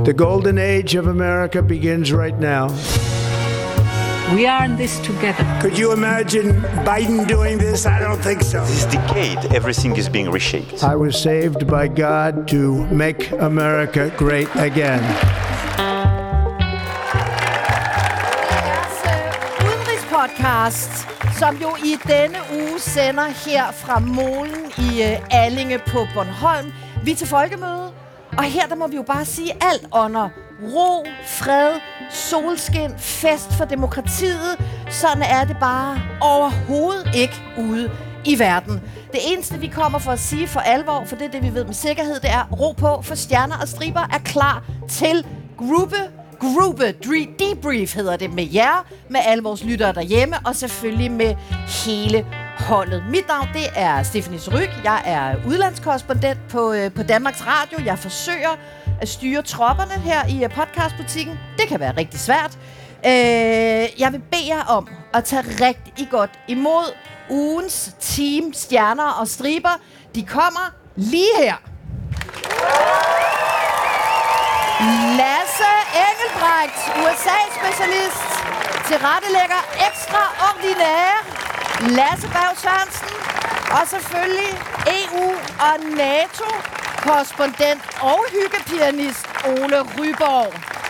The golden age of America begins right now. We are in this together. Could you imagine Biden doing this? I don't think so. This decade, everything is being reshaped. I was saved by God to make America great again. Udenrigspodcast, som jo i denne uge sender her fra Molen i Allinge på Bornholm. Vi er til folkemøde, og her der må vi jo bare sige alt under ro, fred, solskin, fest for demokratiet. Sådan er det bare overhovedet ikke ude i verden. Det eneste, vi kommer for at sige for alvor, for det er det, vi ved med sikkerhed, det er ro på, for Stjerner og Striber er klar til gruppe debrief hedder det med jer, med alle vores lyttere derhjemme, og selvfølgelig med hele holdet. Mit navn, det er Stephanie Ryg. Jeg er udlandskorrespondent på Danmarks Radio. Jeg forsøger at styre tropperne her i podcastbutikken. Det kan være rigtig svært. Jeg vil bede jer om at tage rigtig godt imod ugens team Stjerner og Striber. De kommer lige her. Lasse Engelbrecht, USA-specialist, tilrettelægger ekstraordinær, Lasse Berg Sørensen, og selvfølgelig EU- og NATO-korrespondent og hyggepianist Ole Ryborg.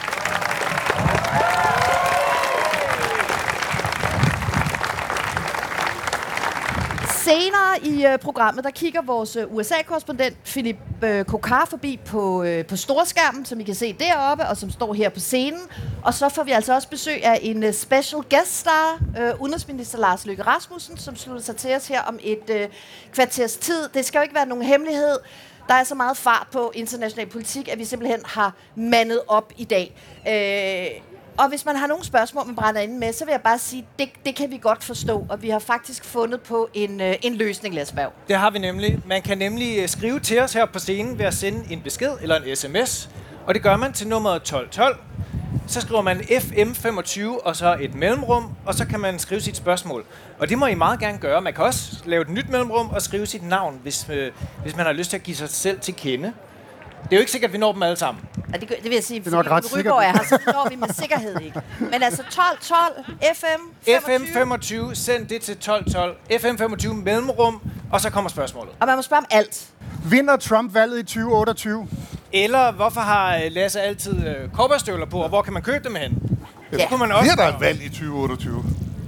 Senere i programmet, der kigger vores USA-korrespondent Philip Kokar forbi på storskærmen, som I kan se deroppe, og som står her på scenen. Og så får vi altså også besøg af en special guest star, udenrigsminister Lars Løkke Rasmussen, som slutter sig til os her om et kvarters tid. Det skal jo ikke være nogen hemmelighed. Der er så meget fart på international politik, at vi simpelthen har mandet op i dag. Og hvis man har nogle spørgsmål, man brænder inde med, så vil jeg bare sige, det kan vi godt forstå, og vi har faktisk fundet på en løsning, Lasse Berg. Det har vi nemlig. Man kan nemlig skrive til os her på scenen ved at sende en besked eller en sms, og det gør man til nummeret 1212. Så skriver man FM25 og så et mellemrum, og så kan man skrive sit spørgsmål. Og det må I meget gerne gøre. Man kan også lave et nyt mellemrum og skrive sit navn, hvis man har lyst til at give sig selv til kende. Det er jo ikke sikkert, at vi når dem alle sammen. Ja, det vil jeg sige, fordi Ryborg er her, så når vi med sikkerhed ikke. Men altså 1212, FM25, send det til 1212, FM25 mellemrum, og så kommer spørgsmålet. Og man må spørge om alt. Vinder Trump valget i 2028? Eller hvorfor har Lasse altid cowboystøvler på, og hvor kan man købe dem hen? Ja. Det kunne man også. Bliver der et valg i 2028?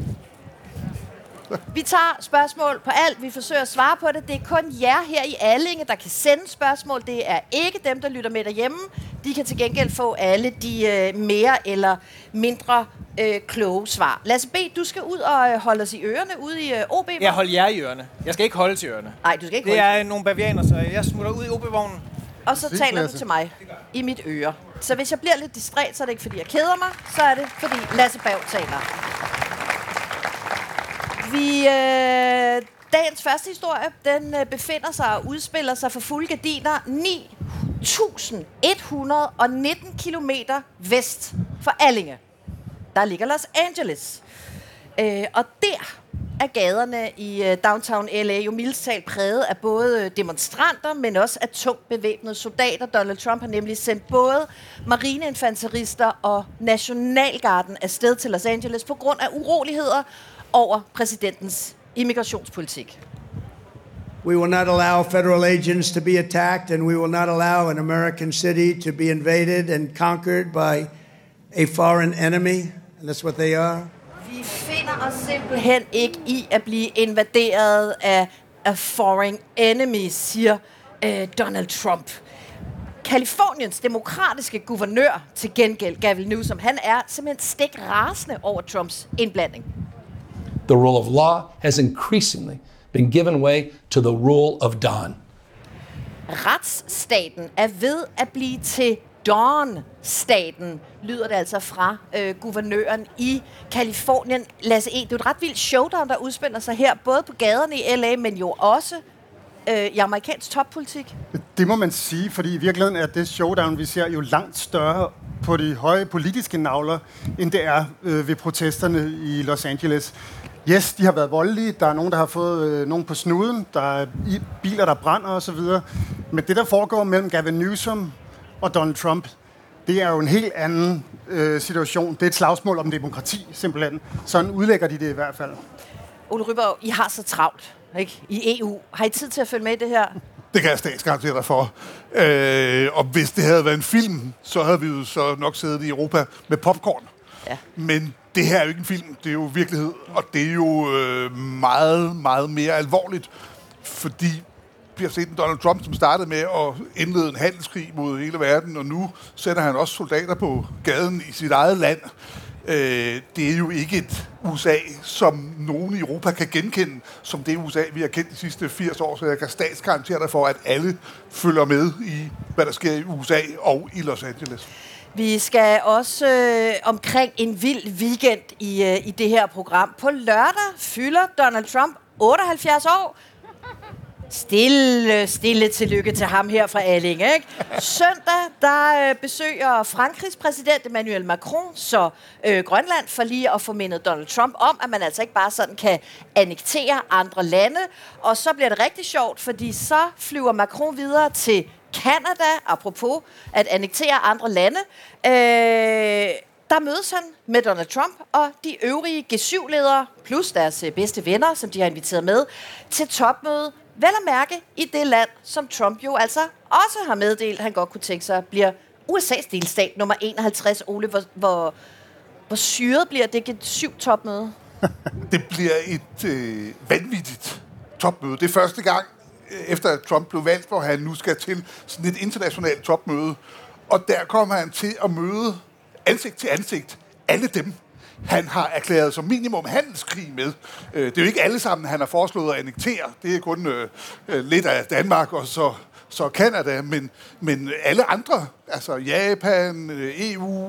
Vi tager spørgsmål på alt. Vi forsøger at svare på det. Det er kun jer her i Allinge, der kan sende spørgsmål. Det er ikke dem, der lytter med derhjemme. De kan til gengæld få alle de mere eller mindre kloge svar. Lasse B., du skal ud og holde os i ørerne ude i OB. Jeg holder jer i ørerne. Jeg skal ikke holde til ørerne. Nej, du skal ikke det holde. Det er nogle bavianer, så jeg smutter ud i OB-vognen. Og så taler du til mig i mit øre. Så hvis jeg bliver lidt distræt, så er det ikke, fordi jeg keder mig. Så er det, fordi Lasse Berg taler. Dagens første historie, den befinder sig og udspiller sig for fulde gardiner 9.119 kilometer vest for Allinge. Der ligger Los Angeles. Og der er gaderne i downtown LA jo mildest talt præget af både demonstranter, men også af tungt bevæbnede soldater. Donald Trump har nemlig sendt både marineinfanterister og Nationalgarden afsted til Los Angeles på grund af uroligheder over præsidentens immigrationspolitik. We will not allow federal agents to be attacked, and we will not allow an American city to be invaded and conquered by a foreign enemy. And that's what they are. Vi finder os simpelthen ikke i at blive invaderet af a foreign enemy, siger Donald Trump. Californiens demokratiske guvernør til gengæld, Gavin Newsom, han er simpelthen stik rasende over Trumps indblanding. The rule of law has increasingly been given way to the rule of Don. Retsstaten er ved at blive til Dawn-staten, lyder det altså fra guvernøren i Californien. Lasse E., det er et ret vildt showdown, der udspiller sig her, både på gaderne i LA, men jo også i amerikansk toppolitik. Det må man sige, fordi i virkeligheden er det showdown, vi ser, jo langt større på de høje politiske navler, end det er ved protesterne i Los Angeles. Yes, de har været voldelige. Der er nogen, der har fået nogen på snuden. Der er biler, der brænder osv. Men det, der foregår mellem Gavin Newsom og Donald Trump, Det er jo en helt anden situation. Det er et slagsmål om demokrati, simpelthen. Sådan udlægger de det i hvert fald. Ole Ryberg, I har så travlt, ikke? I EU. Har I tid til at følge med i det her? Det kan jeg statsgarantere dig for. Og hvis det havde været en film, så havde vi jo så nok siddet i Europa med popcorn. Ja. Men det her er jo ikke en film, det er jo virkelighed. Og det er jo meget, meget mere alvorligt, fordi vi har set en Donald Trump, som startede med at indlede en handelskrig mod hele verden, og nu sætter han også soldater på gaden i sit eget land. Det er jo ikke et USA, som nogen i Europa kan genkende, som det USA, vi har kendt de sidste 80 år, så jeg kan statsgarantere dig for, at alle følger med i, hvad der sker i USA og i Los Angeles. Vi skal også omkring en vild weekend i det her program. På lørdag fylder Donald Trump 78 år. Stille tillykke til ham her fra Allinge, ikke? Søndag, der besøger Frankrigs præsident Emmanuel Macron så Grønland for lige at få mindet Donald Trump om, at man altså ikke bare sådan kan annektere andre lande. Og så bliver det rigtig sjovt, fordi så flyver Macron videre til Canada, apropos at annektere andre lande. Der mødes han med Donald Trump og de øvrige G7-ledere, plus deres bedste venner, som de har inviteret med, til topmøde. Vel at mærke i det land, som Trump jo altså også har meddelt, han godt kunne tænke sig, bliver USA's delstat nummer 51. Ole, hvor syret bliver det G7-topmøde? Det bliver et vanvittigt topmøde. Det er første gang, efter at Trump blev valgt, hvor han nu skal til sådan et internationalt topmøde. Og der kommer han til at møde ansigt til ansigt alle dem, han har erklæret som minimum handelskrig med. Det er jo ikke alle sammen, han har foreslået at annektere. Det er kun lidt af Danmark og så Canada, men alle andre, altså Japan, EU,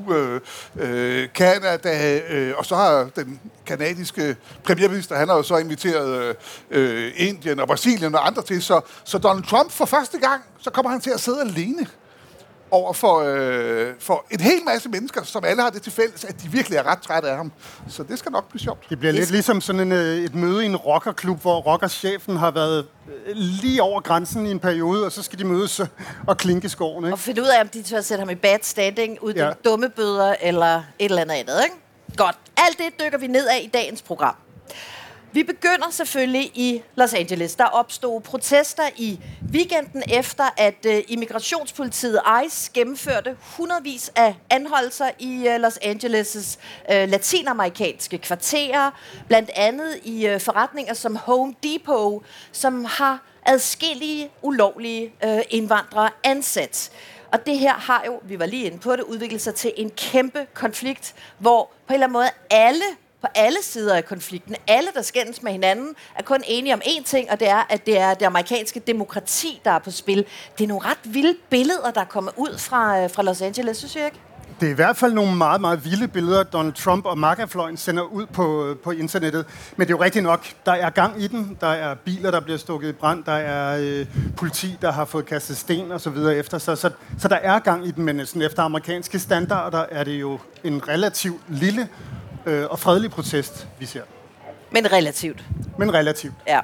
Canada, og så har den kanadiske premierminister, han har jo så inviteret Indien og Brasilien og andre til, så Donald Trump for første gang, så kommer han til at sidde alene over for en hel masse mennesker, som alle har det til fælles, at de virkelig er ret trætte af ham. Så det skal nok blive sjovt. Det bliver lidt ligesom sådan et møde i en rockerklub, hvor rockerchefen har været lige over grænsen i en periode, og så skal de mødes og klinke skoven, ikke? Og finde ud af, om de tør sætte ham i bad standing, uddele dumme bøder eller et eller andet, ikke? Godt. Alt det dykker vi ned af i dagens program. Vi begynder selvfølgelig i Los Angeles. Der opstod protester i weekenden efter, at immigrationspolitiet ICE gennemførte hundredvis af anholdelser i Los Angeles' latinamerikanske kvarterer. Blandt andet i forretninger som Home Depot, som har adskillige ulovlige indvandrere ansat. Og det her har jo, vi var lige inde på det, udviklet sig til en kæmpe konflikt, hvor på en eller anden måde på alle sider af konflikten, alle der skændes med hinanden, er kun enige om én ting, og det er, at det er det amerikanske demokrati, der er på spil. Det er nogle ret vilde billeder, der kommer ud fra Los Angeles, synes jeg ikke? Det er i hvert fald nogle meget, meget vilde billeder, Donald Trump og MAGA-fløjen sender ud på internettet. Men det er jo rigtigt nok, der er gang i den. Der er biler, der bliver stukket i brand. Der er politi, der har fået kastet sten og så videre efter sig. Så der er gang i den, men sådan efter amerikanske standarder er det jo en relativt lille og fredelig protest, vi ser. Men relativt. Ja.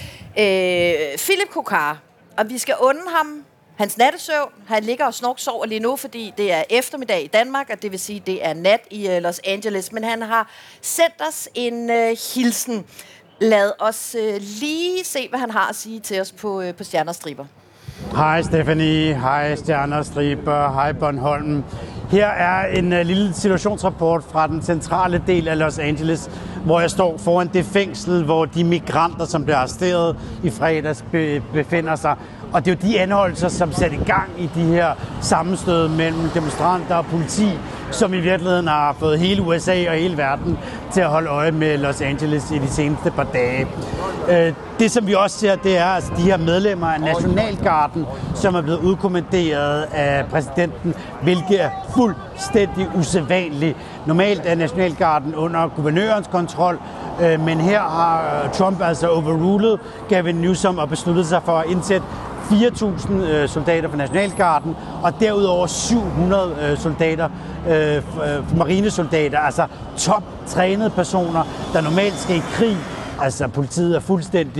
Philip Kokar, og vi skal unde ham hans nattesøvn. Han ligger og snorksover lige nu, fordi det er eftermiddag i Danmark, og det vil sige, det er nat i Los Angeles. Men han har sendt os en hilsen. Lad os lige se, hvad han har at sige til os på Stjerner og Striber. Hej Stephanie, hej Stjerner og Striber, hej Bornholm. Her er en lille situationsrapport fra den centrale del af Los Angeles, hvor jeg står foran det fængsel, hvor de migranter, som blev arresteret i fredags, befinder sig. Og det er jo de anholdelser, som sætter i gang i de her sammenstød mellem demonstranter og politi, som i virkeligheden har fået hele USA og hele verden til at holde øje med Los Angeles i de seneste par dage. Det, som vi også ser, det er altså de her medlemmer af Nationalgarden, som er blevet udkommanderet af præsidenten, hvilket er fuldstændig usædvanligt. Normalt er Nationalgarden under guvernørens kontrol, men her har Trump altså overrulet Gavin Newsom og besluttet sig for at indsætte 4.000 soldater fra Nationalgarden, og derudover 700 soldater, marinesoldater, altså toptrænede personer, der normalt skal i krig. Altså politiet er fuldstændig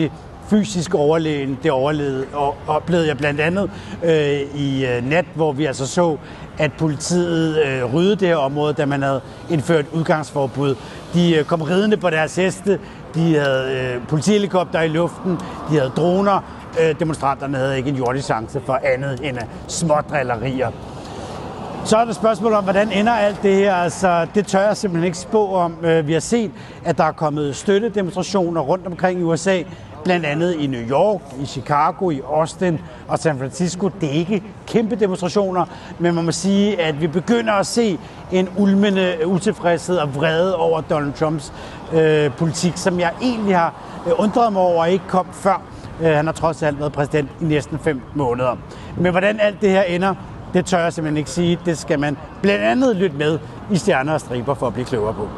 fysisk overlegen. Det oplevede jeg blandt andet i nat, hvor vi altså så, at politiet ryddede det her område, da man havde indført udgangsforbud. De kom ridende på deres heste, de havde politihelikopter i luften, de havde droner. Demonstranterne havde ikke en jordisk chance for andet end smådrillerier. Så er der spørgsmål om, hvordan ender alt det her. Altså, det tør jeg simpelthen ikke spå om. Vi har set, at der er kommet støttedemonstrationer rundt omkring i USA, blandt andet i New York, i Chicago, i Austin og San Francisco. Det er ikke kæmpe demonstrationer, men man må sige, at vi begynder at se en ulmende utilfredshed og vrede over Donald Trumps politik, som jeg egentlig har undret mig over ikke kom før. Han har trods alt været præsident i næsten 5 måneder. Men hvordan alt det her ender, det tør jeg simpelthen ikke sige. Det skal man blandt andet lytte med i Stjerner og Striber for at blive klogere på.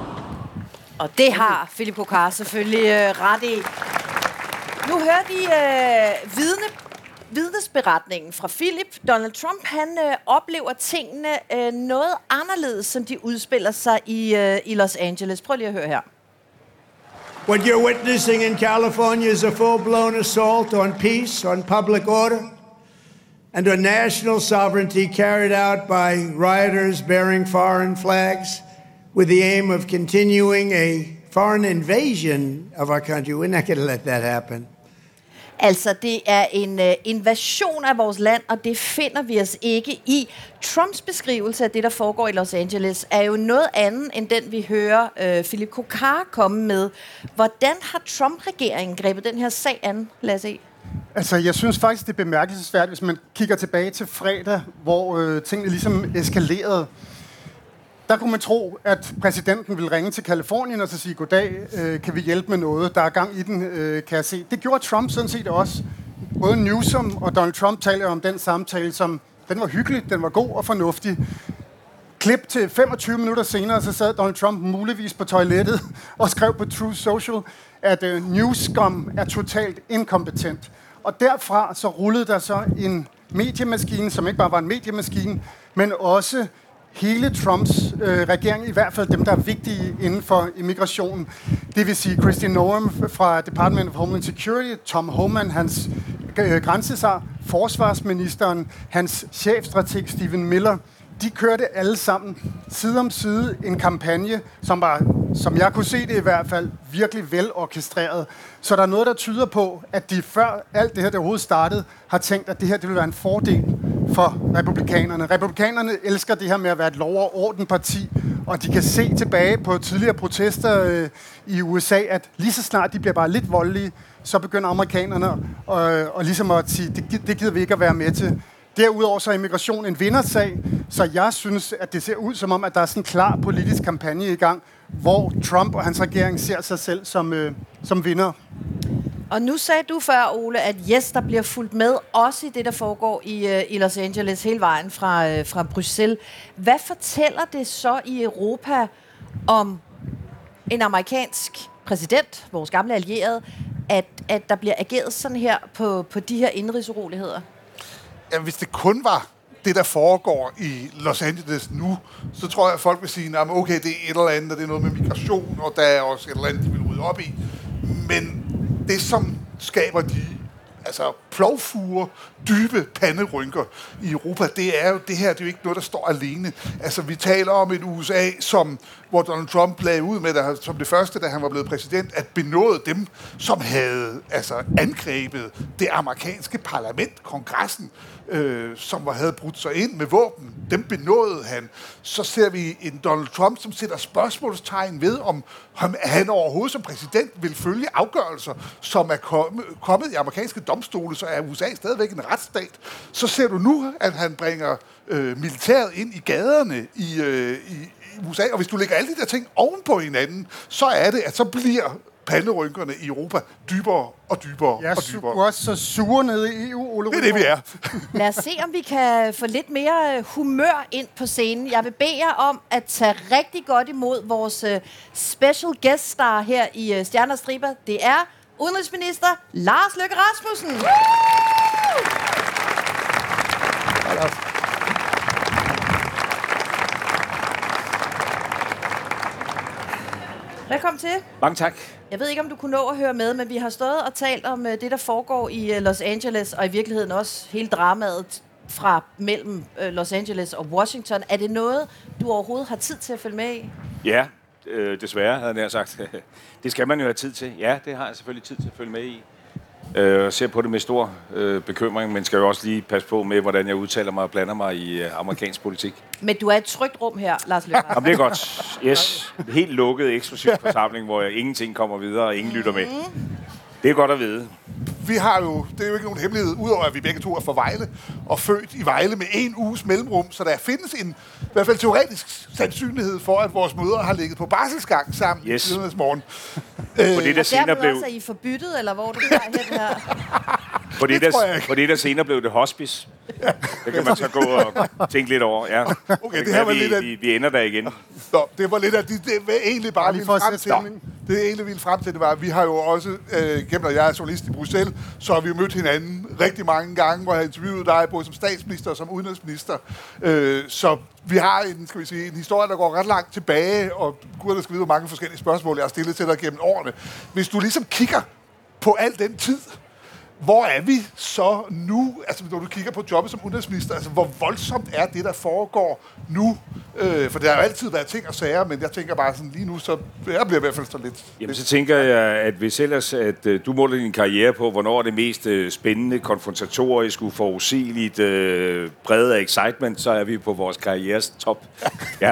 Og det har Philip Kokar selvfølgelig ret i. Nu hører de vidnesberetningen fra Philip. Donald Trump, han oplever tingene noget anderledes, som de udspiller sig i Los Angeles. Prøv lige at høre her. What you're witnessing in California is a full-blown assault on peace, on public order, and on national sovereignty carried out by rioters bearing foreign flags with the aim of continuing a foreign invasion of our country. We're not going to let that happen. Altså, det er en invasion af vores land, og det finder vi os ikke i. Trumps beskrivelse af det, der foregår i Los Angeles, er jo noget andet, end den, vi hører Philip Kokar komme med. Hvordan har Trump-regeringen grebet den her sag an, Lasse? Altså, jeg synes faktisk, det er bemærkelsesværdigt, hvis man kigger tilbage til fredag, hvor tingene ligesom eskalerede. Der kunne man tro, at præsidenten ville ringe til Californien og så sige, goddag, kan vi hjælpe med noget? Der er gang i den, kan jeg se. Det gjorde Trump sådan set også. Både Newsom og Donald Trump taler om den samtale, som den var hyggelig, den var god og fornuftig. Klip til 25 minutter senere, så sad Donald Trump muligvis på toilettet og skrev på Truth Social, at Newsom er totalt inkompetent. Og derfra så rullede der så en mediemaskine, som ikke bare var en mediemaskine, men også hele Trumps regering, i hvert fald dem, der er vigtige inden for immigrationen. Det vil sige Kristi Noem fra Department of Homeland Security, Tom Homan, hans grænsesar, forsvarsministeren, hans chefstrateg Stephen Miller. De kørte alle sammen side om side en kampagne, som var, som jeg kunne se det i hvert fald, virkelig velorkestreret. Så der er noget, der tyder på, at de før alt det her, der overhovedet startede, har tænkt, at det her det vil være en fordel for republikanerne. Republikanerne elsker det her med at være et lov- og ordenparti, og de kan se tilbage på tidligere protester i USA, at lige så snart de bliver bare lidt voldelige, så begynder amerikanerne og ligesom at sige, det gider vi ikke at være med til. Derudover så er immigration en vindersag, så jeg synes, at det ser ud som om, at der er sådan en klar politisk kampagne i gang, hvor Trump og hans regering ser sig selv som vinder. Og nu sagde du før, Ole, at yes, der bliver fulgt med, også i det, der foregår i Los Angeles, hele vejen fra Bruxelles. Hvad fortæller det så i Europa om en amerikansk præsident, vores gamle allierede, at der bliver ageret sådan her på de her indrigsuroligheder? Ja, hvis det kun var det, der foregår i Los Angeles nu, så tror jeg, at folk vil sige, at okay, det er et eller andet, og det er noget med migration, og der er også et eller andet, de vil rydde op i. Men det, som skaber de plovfuger, dybe panderynker i Europa, det er jo det her, det er jo ikke noget, der står alene. Altså, vi taler om et USA, hvor Donald Trump lagde ud med, som det første, da han var blevet præsident, at benåde dem, som havde angrebet det amerikanske parlament, kongressen, som havde brudt sig ind med våben. Dem benådede han. Så ser vi en Donald Trump, som sætter spørgsmålstegn ved, om han overhovedet som præsident vil følge afgørelser, som er kommet i amerikanske domstole, så er USA stadigvæk en retsstat. Så ser du nu, at han bringer militæret ind i gaderne i USA, og hvis du lægger alle de der ting ovenpå hinanden, så er det, at så bliver panderynkerne i Europa dybere og dybere og dybere. Jeg er også så sure nede i EU, Ole. Det er det, vi er. Lad os se, om vi kan få lidt mere humør ind på scenen. Jeg vil bede jer om at tage rigtig godt imod vores special guest star her i Stjerner og Striber. Det er udenrigsminister Lars Løkke Rasmussen. Velkommen til. Mange tak. Jeg ved ikke, om du kunne nå at høre med, men vi har stået og talt om det, der foregår i Los Angeles, og i virkeligheden også hele dramaet fra mellem Los Angeles og Washington. Er det noget, du overhovedet har tid til at følge med i? Ja, desværre, havde jeg sagt. Det skal man jo have tid til. Ja, det har jeg selvfølgelig tid til at følge med i. Jeg ser på det med stor bekymring, men skal jo også lige passe på med, hvordan jeg udtaler mig og blander mig i amerikansk politik. Men du er et trygt rum her, Lars Løkke Rasmussen. Jamen, det er godt. Yes. Helt lukket, eksklusiv forsamling, hvor ingenting kommer videre og ingen lytter med. Det er godt at vide. Vi har jo, det er jo ikke nogen hemmelighed, udover at vi begge to er fra Vejle og født i Vejle med 1 uges mellemrum, så der findes en, i hvert fald teoretisk sandsynlighed for, at vores mødre har ligget på barselsgang sammen i tidernes morgen. På det, der senere blev... også er I forbyttet, eller hvor er du her hen her? På det, der senere blev det hospice. Det kan man så gå og tænke lidt over. Ja. Okay, det her var lidt af... vi ender der igen. Nå, det var lidt af det egentlig bare ville frem til. Det egentlig ville frem til, det var, at vi har jo også, gennem at jeg er journalist i Bruxelles, så har vi jo mødt hinanden rigtig mange gange, hvor jeg har interviewet dig, både som statsminister og som udenrigsminister. Så vi har en historie, der går ret langt tilbage, og gud, skal vide, hvor mange forskellige spørgsmål, jeg har stillet til dig gennem årene. Hvis du ligesom kigger på al den tid, hvor er vi så nu, altså når du kigger på jobbet som udenrigsminister, altså hvor voldsomt er det, der foregår nu? For der har jo altid været ting og sager, men jeg tænker bare sådan lige nu, så jeg bliver i hvert fald så lidt... Jamen så tænker jeg, at hvis ellers, at du måler din karriere på, hvornår er det mest spændende, konfrontatorisk, uforudsigeligt, præget af excitement, så er vi på vores karrieres top. Ja.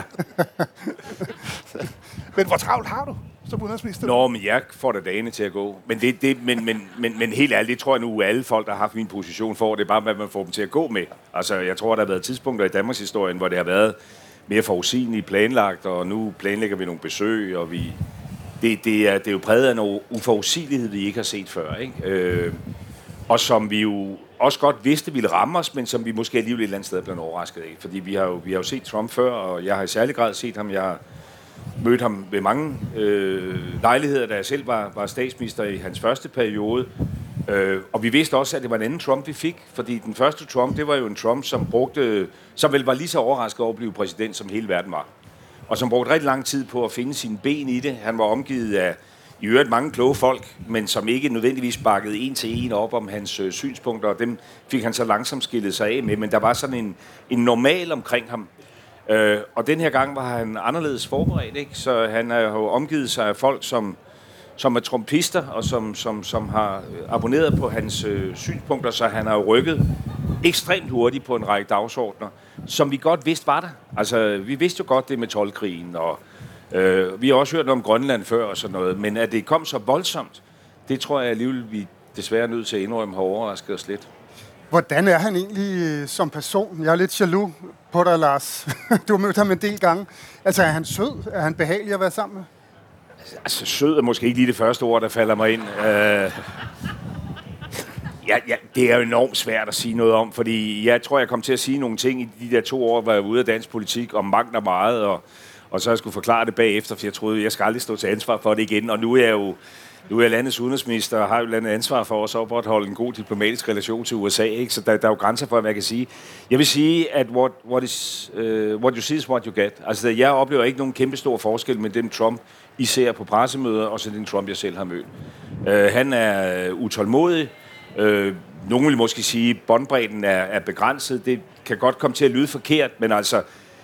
Men hvor travlt har du som udenrigsminister? Nå, men jeg får da dagene til at gå. Men helt ærligt, det tror jeg nu, alle folk, der har haft min position, får. Det er bare, hvad man får dem til at gå med. Altså, jeg tror, der har været tidspunkter i Danmarks historien, hvor det har været mere forudsigeligt planlagt, og nu planlægger vi nogle besøg, og det er jo præget af noget uforudsigelighed, vi ikke har set før, ikke? Og som vi jo også godt vidste ville ramme os, men som vi måske alligevel et eller andet sted er blevet overrasket af. Fordi vi har jo set Trump før, og jeg har i særlig grad set ham. Jeg har mødt ham ved mange lejligheder, da jeg selv var statsminister i hans første periode. Og vi vidste også, at det var en anden Trump, vi fik. Fordi den første Trump, det var jo en Trump, som vel var lige så overrasket over at blive præsident, som hele verden var. Og som brugte rigtig lang tid på at finde sine ben i det. Han var omgivet af i øvrigt mange kloge folk, men som ikke nødvendigvis bakkede en til en op om hans synspunkter, og dem fik han så langsomt skillet sig af med. Men der var sådan en normal omkring ham. Og den her gang var han anderledes forberedt, ikke? Så han har jo omgivet sig af folk, som er trumpister, og som har abonneret på hans synspunkter, så han har jo rykket ekstremt hurtigt på en række dagsordner, som vi godt vidste var der. Altså, vi vidste jo godt det med toldkrigen, og vi har også hørt om Grønland før og sådan noget, men at det kom så voldsomt, det tror jeg alligevel, vi desværre er nødt til at indrømme, har overrasket os lidt. Hvordan er han egentlig som person? Jeg er lidt jaloux på dig, Lars. Du har mødt ham en del gange. Altså, er han sød? Er han behagelig at være sammen med? Altså, sød er måske ikke lige det første ord, der falder mig ind. Det er jo enormt svært at sige noget om, fordi jeg tror, jeg kom til at sige nogle ting i de der 2 år, hvor jeg var ude af dansk politik, om mangt og meget, og så jeg skulle forklare det bagefter, for jeg troede, jeg skal aldrig stå til ansvar for det igen, og nu er jeg landets udenrigsminister og har jo landet ansvar for os at opretholde en god diplomatisk relation til USA, ikke? Så der er jo grænser for, hvad jeg kan sige. Jeg vil sige, at what you see is what you get. Altså, jeg oplever ikke nogen kæmpe stor forskel med den Trump, I ser på pressemøder, og så den Trump, jeg selv har mødt. Han er utålmodig. Nogen vil måske sige, at båndbredden er begrænset. Det kan godt komme til at lyde forkert, men altså,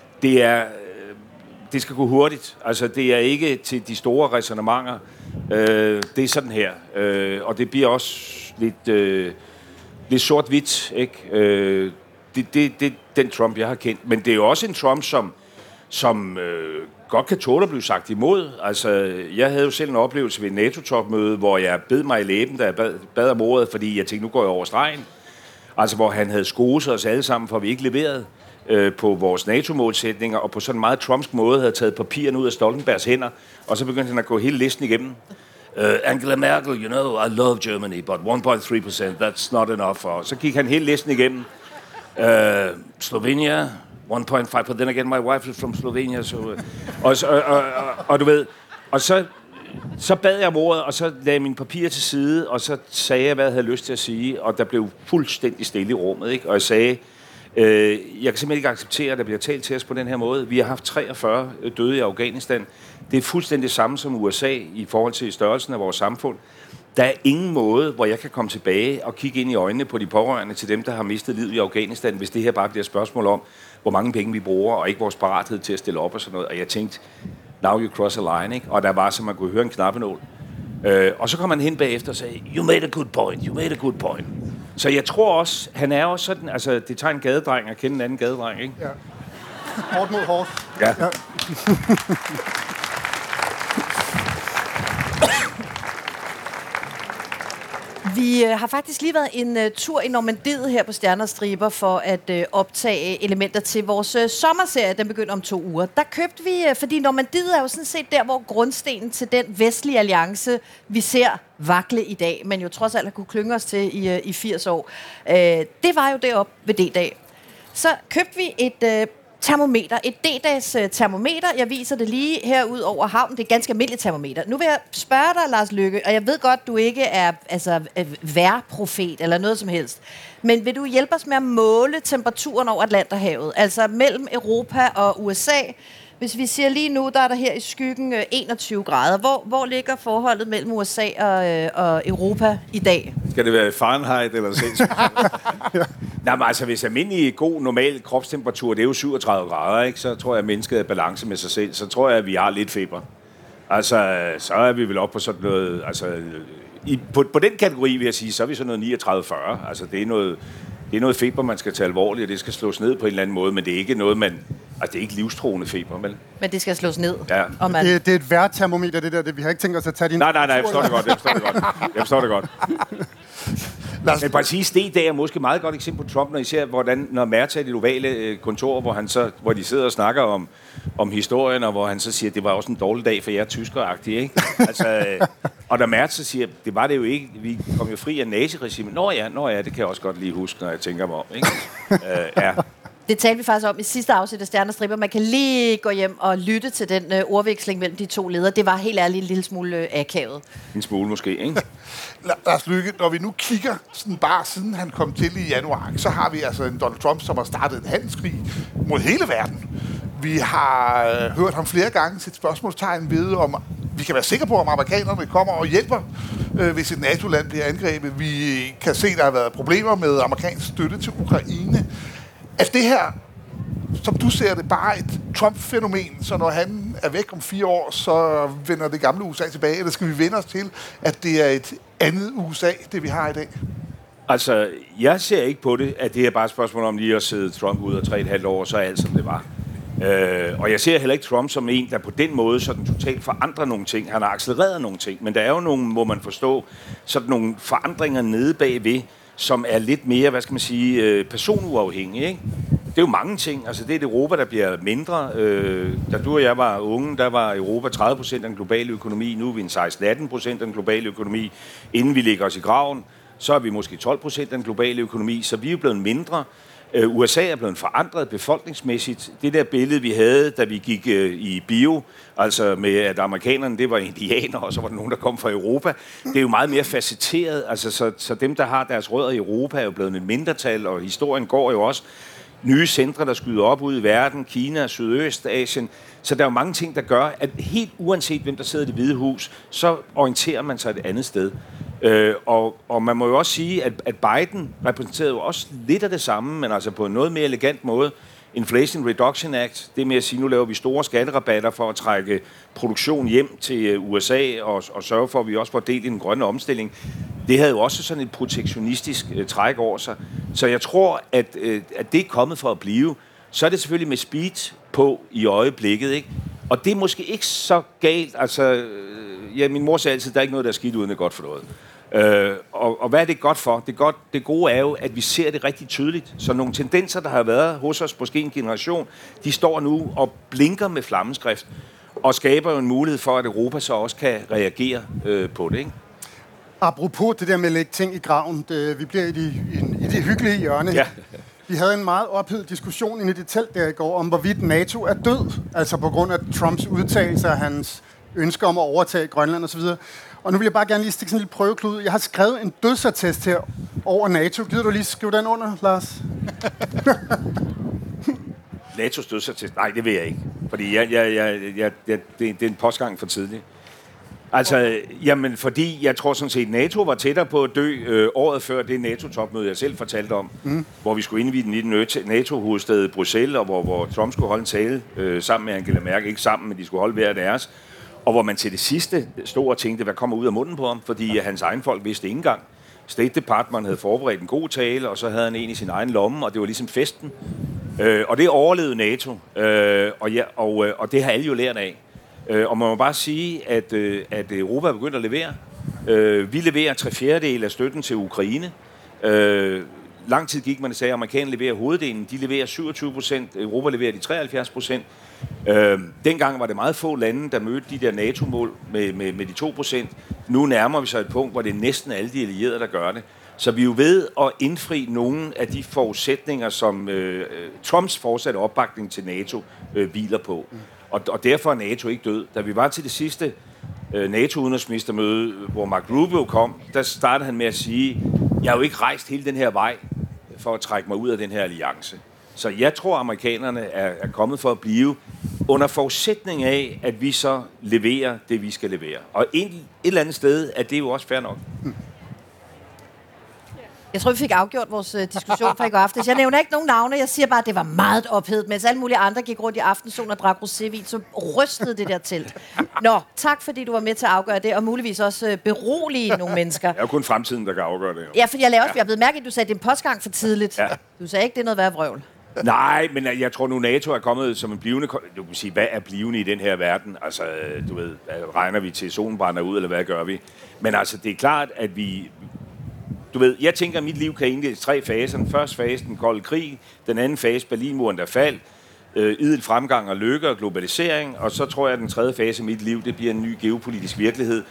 det skal gå hurtigt. Altså, det er ikke til de store ræsonnementer. Det er sådan her. Og det bliver også lidt sort-hvidt, ikke? Det er den Trump, jeg har kendt. Men det er jo også en Trump, som godt kan tåle at blive sagt imod. Altså, jeg havde jo selv en oplevelse ved et NATO-topmøde, hvor jeg bed mig i læben, da jeg bad om ordet, fordi jeg tænkte, nu går jeg over stregen. Altså, hvor han havde skoset os alle sammen, for vi ikke leverede på vores NATO-målsætninger, og på sådan en meget trumpsk måde havde taget papirerne ud af Stoltenbergs hænder, og så begyndte han at gå hele listen igennem. Angela Merkel, you know, I love Germany, but 1.3%, that's not enough. Og så gik han hele listen igennem. Slovenia, 1.5, but then again, my wife is from Slovenia, so... Og du ved, og så bad jeg om ordet, og så lagde jeg mine papirer til side, og så sagde jeg, hvad jeg havde lyst til at sige, og der blev fuldstændig stille i rummet, ikke? Og jeg sagde, Jeg kan simpelthen ikke acceptere, at der bliver talt til os på den her måde. Vi har haft 43 døde i Afghanistan. Det er fuldstændig det samme som USA i forhold til størrelsen af vores samfund. Der er ingen måde, hvor jeg kan komme tilbage og kigge ind i øjnene på de pårørende til dem, der har mistet livet i Afghanistan, hvis det her bare bliver et spørgsmål om, hvor mange penge vi bruger, og ikke vores parathed til at stille op og sådan noget. Og jeg tænkte, now you cross a line, ikke? Og der var, som man kunne høre en knappenål. Og så kom han hen bagefter og sagde, you made a good point, you made a good point. Så jeg tror også, han er også sådan, altså det tager en gadedreng at kende en anden gadedreng, ikke? Ja. Hårdt mod hårdt. Ja. Vi har faktisk lige været en tur i Normandiet her på Stjerner og Striber for at optage elementer til vores sommerserie. Den begynder om 2 uger. Der købte vi, fordi Normandiet er jo sådan set der, hvor grundstenen til den vestlige alliance, vi ser vakle i dag, men jo trods alt har kunne klynge os til i 80 år. Det var jo deroppe ved D-dag. Så købte vi et termometer, et D-dags termometer. Jeg viser det lige herud over havnen. Det er et ganske almindeligt termometer. Nu vil jeg spørge dig, Lars Løkke, og jeg ved godt, du ikke er vejrprofet eller noget som helst. Men vil du hjælpe os med at måle temperaturen over Atlanterhavet? Altså mellem Europa og USA. Hvis vi siger lige nu, der er der her i skyggen 21 grader. Hvor ligger forholdet mellem USA og Europa i dag? Skal det være Fahrenheit eller Celsius? Nej, men altså, hvis almindelig god, normal kropstemperatur, det er jo 37 grader, ikke? Så tror jeg, at mennesket er i balance med sig selv. Så tror jeg, at vi har lidt feber. Altså, så er vi vel oppe på sådan noget... Altså, på den kategori, vil jeg sige, så er vi sådan noget 39-40. Altså, det er noget feber, man skal tage alvorligt, og det skal slås ned på en eller anden måde, men det er ikke noget, man... Altså, det er ikke livstruende feber, vel? Men det skal slås ned. Ja. Og man... det er et vejrtermometer, det der. Vi har ikke tænkt os at tage din... Nej, jeg forstår det godt. Men præcis det der er måske meget godt eksempel på Trump, når I ser, hvordan, når Mertz er i det ovale kontor, hvor de sidder og snakker om historien, og hvor han så siger, at det var også en dårlig dag for jer tyskeragtige, ikke? Altså, og da Mertz så siger, det var det jo ikke, vi kom jo fri af naziregimet. Nå ja, det kan jeg også godt lige huske, når jeg tænker mig om, ikke? Ja. Det talte vi faktisk om i sidste afsnit af Stjerner og Striber. Man kan lige gå hjem og lytte til den ordveksling mellem de to ledere. Det var helt ærligt en lille smule akavet. En smule måske, ikke? Lars Løkke, når vi nu kigger sådan bare siden han kom til i januar, så har vi altså en Donald Trump, som har startet en handelskrig mod hele verden. Vi har hørt ham flere gange sætte spørgsmålstegn ved, om vi kan være sikre på, om amerikanerne kommer og hjælper, hvis et NATO-land bliver angrebet. Vi kan se, at der har været problemer med amerikansk støtte til Ukraine. Er det her, som du ser det, bare et Trump-fænomen, så når han er væk om 4 år, så vender det gamle USA tilbage, eller skal vi vende os til, at det er et andet USA, det vi har i dag? Altså, jeg ser ikke på det, at det er bare et spørgsmål om lige at sidde Trump ud af 3,5 år, så er alt som det var. Og jeg ser heller ikke Trump som en, der på den måde sådan totalt forandrer nogle ting. Han har accelereret nogle ting, men der er jo nogle, må man forstå, sådan nogle forandringer nede bagved, som er lidt mere, hvad skal man sige, personuafhængige, ikke? Det er jo mange ting. Altså, det er et Europa, der bliver mindre. Da du og jeg var unge, der var Europa 30% af den globale økonomi. Nu er vi en 16-18% af den globale økonomi. Inden vi lægger os i graven, så er vi måske 12% af den globale økonomi. Så vi er blevet mindre. USA er blevet forandret befolkningsmæssigt. Det der billede, vi havde, da vi gik i bio, altså med, at amerikanerne, det var indianere, og så var der nogen, der kom fra Europa. Det er jo meget mere facetteret. Altså, så dem, der har deres rødder i Europa, er jo blevet et mindretal, og historien går jo også. Nye centre, der skyder op ud i verden, Kina, Sydøstasien. Så der er jo mange ting, der gør, at helt uanset hvem der sidder i Det Hvide Hus, så orienterer man sig et andet sted. Og man må jo også sige, at Biden repræsenterede jo også lidt af det samme, men altså på en noget mere elegant måde. Inflation Reduction Act, det med at sige, nu laver vi store skatterabatter for at trække produktion hjem til USA og sørge for, at vi også får del i den grønne omstilling. Det havde jo også sådan et protektionistisk træk over sig. Så jeg tror, at det er kommet for at blive. Så er det selvfølgelig med speed på i øjeblikket, ikke? Og det er måske ikke så galt. Altså, ja, min mor sagde altid, at der er ikke noget, der er skidt uden det er godt for noget. Og hvad er det godt for? Det gode er jo, at vi ser det rigtig tydeligt. Så nogle tendenser, der har været hos os, måske en generation, de står nu og blinker med flammeskrift og skaber jo en mulighed for, at Europa så også kan reagere på det, ikke? Apropos det der med at lægge ting i graven, vi bliver i det hyggelige hjørne. Ja. Vi havde en meget ophedet diskussion inde i det telt der i går, om hvorvidt NATO er død, altså på grund af Trumps udtalelser, hans ønsker om at overtage Grønland osv. Og nu vil jeg bare gerne lige stikke sådan en lille prøveklud. Jeg har skrevet en dødsattest her over NATO. Gider du lige skrive den under, Lars? NATO's dødsattest? Nej, det vil jeg ikke. Fordi det er en postgang for tidligt. Altså, jamen, fordi jeg tror sådan set, NATO var tættere på at dø året før det NATO-topmøde, jeg selv fortalte om, hvor vi skulle indvide den i den NATO-hovedstad Bruxelles, og hvor Trump skulle holde en tale sammen med Angela Merkel. Ikke sammen, men de skulle holde hver deres. Og hvor man til det sidste stod og tænkte, hvad kommer ud af munden på ham? Fordi hans egen folk vidste ikke engang. State Department havde forberedt en god tale, og så havde han en i sin egen lomme, og det var ligesom festen. Og det overlevede NATO, og det har alle jo lært af. Og man må bare sige, at Europa er begyndt at levere. Vi leverer 3/4 af støtten til Ukraine. Lang tid gik man og sagde, at amerikanerne leverer hoveddelen. De leverer 27%, Europa leverer de 73%. Dengang var det meget få lande, der mødte de der NATO-mål med de 2%. Nu nærmer vi sig et punkt, hvor det er næsten alle de allierede, der gør det. Så vi er jo ved at indfri nogle af de forudsætninger, som Trumps fortsatte opbakning til NATO hviler på. Og derfor er NATO ikke død. Da vi var til det sidste NATO-udenrigsministermøde, hvor Mark Rubio kom, der startede han med at sige, jeg har jo ikke rejst hele den her vej for at trække mig ud af den her alliance. Så jeg tror, amerikanerne er kommet for at blive under forudsætning af, at vi så leverer det, vi skal levere. Og et eller andet sted er det jo også fair nok. Jeg tror, vi fik afgjort vores diskussion fra i går aftes. Jeg nævner ikke nogen navne. Jeg siger bare, at det var meget ophedet, mens alle mulige andre gik rundt i aftensolen og drak rosévin, så rystede det der telt. Nå, tak fordi du var med til at afgøre det, og muligvis også berolige nogle mennesker. Det er jo kun fremtiden, der kan afgøre det. Jo. Ja, for jeg er blevet mærket, at du sagde, at det er en postgang for tidligt. Ja. Du sagde ikke, det er noget værd vrøvl. Nej, men jeg tror nu, NATO er kommet som en blivende... Du kan sige, hvad er blivende i den her verden? Altså, du ved, regner vi til solen brænder ud, eller hvad gør vi? Men altså, det er klart, at vi... Du ved, jeg tænker, at mit liv kan inddeles i 3 faser. Den første fase, den kolde krig. Den anden fase, Berlinmuren, der faldt. Idel fremgang og lykke og globalisering. Og så tror jeg, at den tredje fase af mit liv, det bliver en ny geopolitisk virkelighed,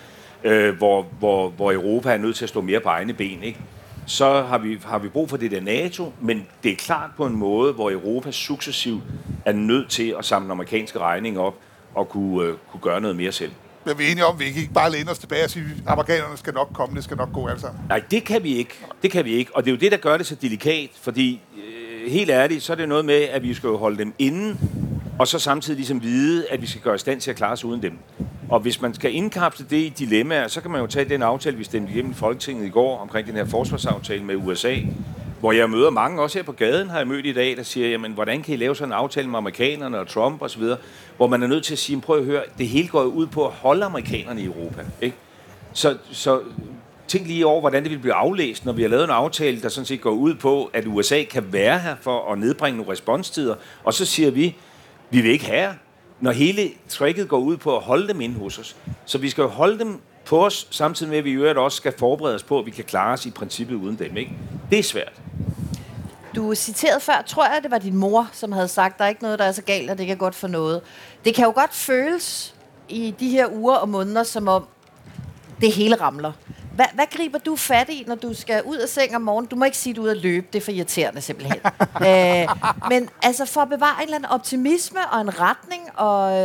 hvor Europa er nødt til at stå mere på egne ben, ikke? Så har vi brug for det der NATO, men det er klart på en måde, hvor Europa successivt er nødt til at samle amerikanske regninger op og kunne gøre noget mere selv. Men vi er enige om, at vi ikke bare læner os tilbage og sige, at amerikanerne skal nok komme, det skal nok gå alt sammen. Nej, det kan vi ikke. Det kan vi ikke. Og det er jo det, der gør det så delikat, fordi helt ærligt, så er det noget med, at vi skal holde dem inde, og så samtidig ligesom vide, at vi skal gøre i stand til at klare os uden dem. Og hvis man skal indkapsle det i dilemmaer, så kan man jo tage den aftale, vi stemte igennem i Folketinget i går, omkring den her forsvarsaftale med USA, hvor jeg møder mange, også her på gaden har jeg mødt i dag, der siger, jamen, hvordan kan I lave sådan en aftale med amerikanerne og Trump osv., hvor man er nødt til at sige, prøv at høre, det hele går ud på at holde amerikanerne i Europa, ikke? Så tænk lige over, hvordan det vil blive aflæst, når vi har lavet en aftale, der sådan set går ud på, at USA kan være her for at nedbringe nogle responstider, og så siger vi vil ikke have jer, når hele tricket går ud på at holde dem inde hos os. Så vi skal jo holde dem på os, samtidig med, at vi i øvrigt også skal forberede os på, at vi kan klare os i princippet uden dem, ikke? Det er svært. Du citerede før, tror jeg, det var din mor, som havde sagt, der er ikke noget, der er så galt, og det kan godt for noget. Det kan jo godt føles i de her uger og måneder, som om det hele ramler. Hvad griber du fat i, når du skal ud af seng om morgenen? Du må ikke sige, at du er ude at løbe. Det er for irriterende simpelthen. Men altså for at bevare en eller anden optimisme og en retning og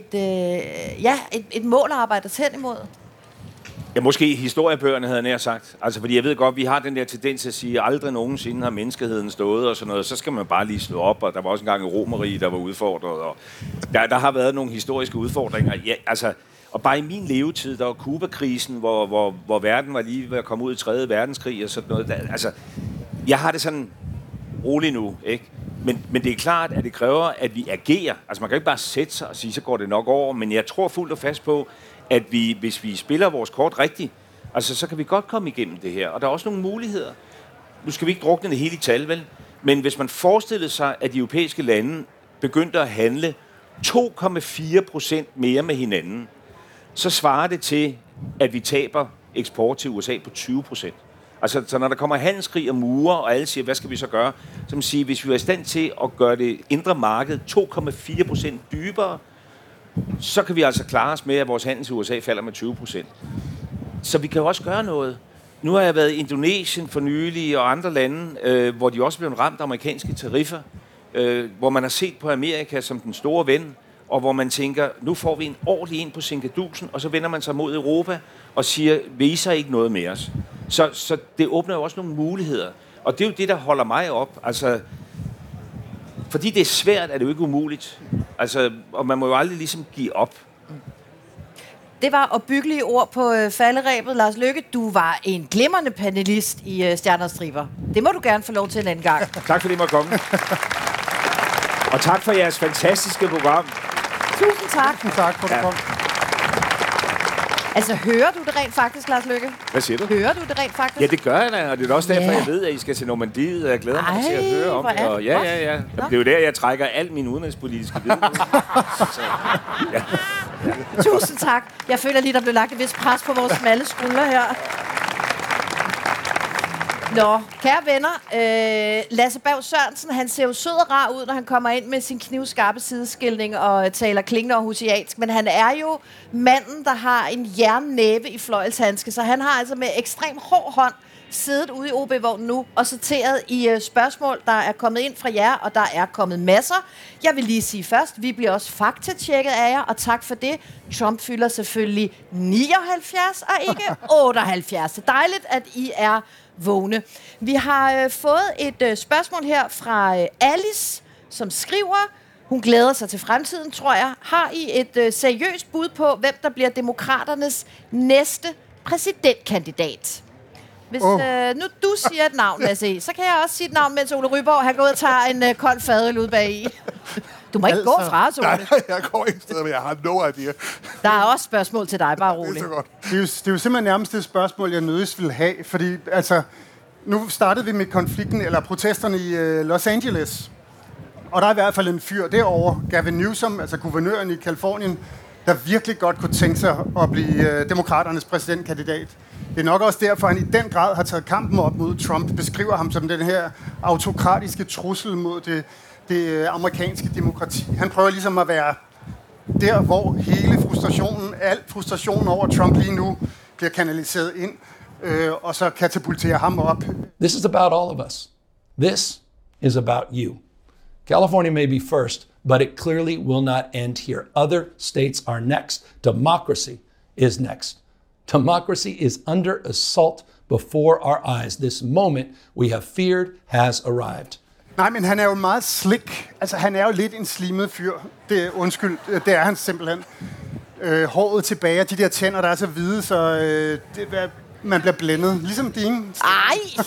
et mål at arbejde hen imod. Ja, måske historiebøgerne havde jeg nær sagt. Altså, fordi jeg ved godt, vi har den der tendens at sige, at aldrig nogensinde har menneskeheden stået og sådan noget. Så skal man bare lige slå op, og der var også engang en Romerrige, der var udfordret. Og der har været nogle historiske udfordringer. Ja, altså, og bare i min levetid, der var Kuba-krisen, hvor verden var lige ved at komme ud i 3. verdenskrig og sådan noget. Altså, jeg har det sådan roligt nu, ikke? Men det er klart, at det kræver, at vi agerer. Altså, man kan ikke bare sætte sig og sige, så går det nok over. Men jeg tror fuldt og fast på, at hvis vi spiller vores kort rigtigt, altså, så kan vi godt komme igennem det her. Og der er også nogle muligheder. Nu skal vi ikke drukne det hele i tal, vel? Men hvis man forestillede sig, at de europæiske lande begyndte at handle 2,4% mere med hinanden, så svarer det til, at vi taber eksport til USA på 20%. Altså, så når der kommer handelskrig og mure, og alle siger, hvad skal vi så gøre? Så man siger, hvis vi er i stand til at gøre det indre marked 2,4% dybere, så kan vi altså klare os med, at vores handel til USA falder med 20%. Så vi kan jo også gøre noget. Nu har jeg været i Indonesien for nylig og andre lande, hvor de også blev ramt af amerikanske tariffer, hvor man har set på Amerika som den store ven, og hvor man tænker, nu får vi en ordentlig ind på Sinkadusen, og så vender man sig mod Europa og siger, vil I så ikke noget med os? Så det åbner jo også nogle muligheder. Og det er jo det, der holder mig op. Altså, fordi det er svært, er det jo ikke umuligt. Altså, og man må jo aldrig ligesom give op. Det var opbyggelige ord på falderebet. Lars Løkke, du var en glimrende panelist i Stjerner og Striber. Det må du gerne få lov til en anden gang. Tak fordi I måtte komme. Og tak for jeres fantastiske program. Tusind tak. Tusind tak for, at du kom. Altså, hører du det rent faktisk, Lars Løkke? Hvad siger du? Hører du det rent faktisk? Ja, det gør jeg da, og det er også derfor, jeg ved, at I skal til Normandiet, og jeg glæder mig til at høre om det. Og ja. Det er jo der, jeg trækker al min udenrigspolitiske viden. Ja. Tusind tak. Jeg føler lige, der blev lagt et vist pres på vores smalle skuldre her. Nå, kære venner, Lasse Berg Sørensen, han ser jo sød og rar ud, når han kommer ind med sin knivskarpe sideskilning og taler klingende og husiansk, men han er jo manden, der har en jernnæve i fløjelshandske, så han har altså med ekstrem hård hånd siddet ude i OB-vognen nu og sorteret i spørgsmål, der er kommet ind fra jer, og der er kommet masser. Jeg vil lige sige først, vi bliver også faktatjekket af jer, og tak for det. Trump fylder selvfølgelig 79 og ikke 78. Det er dejligt, at I er vågne. Vi har fået et spørgsmål her fra Alice, som skriver, hun glæder sig til fremtiden, tror jeg. Har I et seriøst bud på, hvem der bliver demokraternes næste præsidentkandidat? Hvis nu du siger et navn, Lasse, så kan jeg også sige et navn, mens Ole Ryborg han går ud og tager en kold fadøl ud bagi. Du må ikke gå fra os, Ole. Nej, jeg går ikke steder, men jeg har no idea. Der er også spørgsmål til dig, bare roligt. Det er så godt. Det er jo simpelthen nærmest det spørgsmål, jeg nødigst vil have, fordi altså, nu startede vi med konflikten, eller protesterne i Los Angeles, og der er i hvert fald en fyr derovre, Gavin Newsom, altså guvernøren i Kalifornien, der virkelig godt kunne tænke sig at blive demokraternes præsidentkandidat. Det er nok også derfor, han i den grad har taget kampen op mod Trump, beskriver ham som den her autokratiske trussel mod det amerikanske demokrati. Han prøver ligesom at være der, hvor hele frustrationen, al frustrationen over Trump lige nu, bliver kanaliseret ind, og så katapulterer ham op. This is about all of us. This is about you. California may be first, but it clearly will not end here. Other states are next. Democracy is next. Democracy is under assault before our eyes. This moment we have feared has arrived. Nej, men han er jo meget slick. Altså, han er jo lidt en slimet fyr. Det er han simpelthen. Håret tilbage, de der tænder, der er så hvide, så man bliver blændet. Ligesom dine. Ej!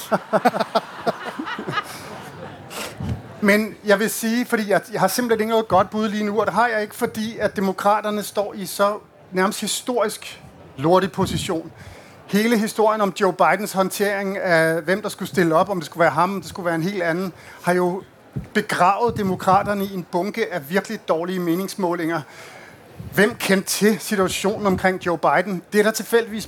Men jeg vil sige, fordi jeg har simpelthen ikke noget godt bud lige nu, og det har jeg ikke, fordi at demokraterne står i så nærmest historisk lortig position. Hele historien om Joe Bidens håndtering af, hvem der skulle stille op, om det skulle være ham, om det skulle være en helt anden, har jo begravet demokraterne i en bunke af virkelig dårlige meningsmålinger. Hvem kendte til situationen omkring Joe Biden? Det er der tilfældigvis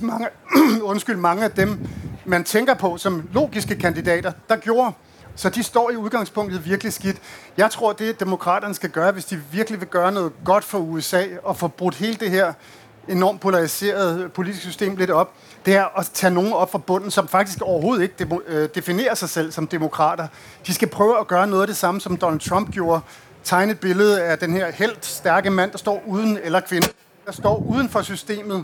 mange af dem, man tænker på som logiske kandidater, der gjorde. Så de står i udgangspunktet virkelig skidt. Jeg tror, det demokraterne skal gøre, hvis de virkelig vil gøre noget godt for USA og få brudt hele det her enormt polariserede politiske system lidt op, det er at tage nogen op fra bunden, som faktisk overhovedet ikke definerer sig selv som demokrater. De skal prøve at gøre noget af det samme, som Donald Trump gjorde. Tegne et billede af den her helt stærke mand, der står uden, eller kvinde, der står uden for systemet,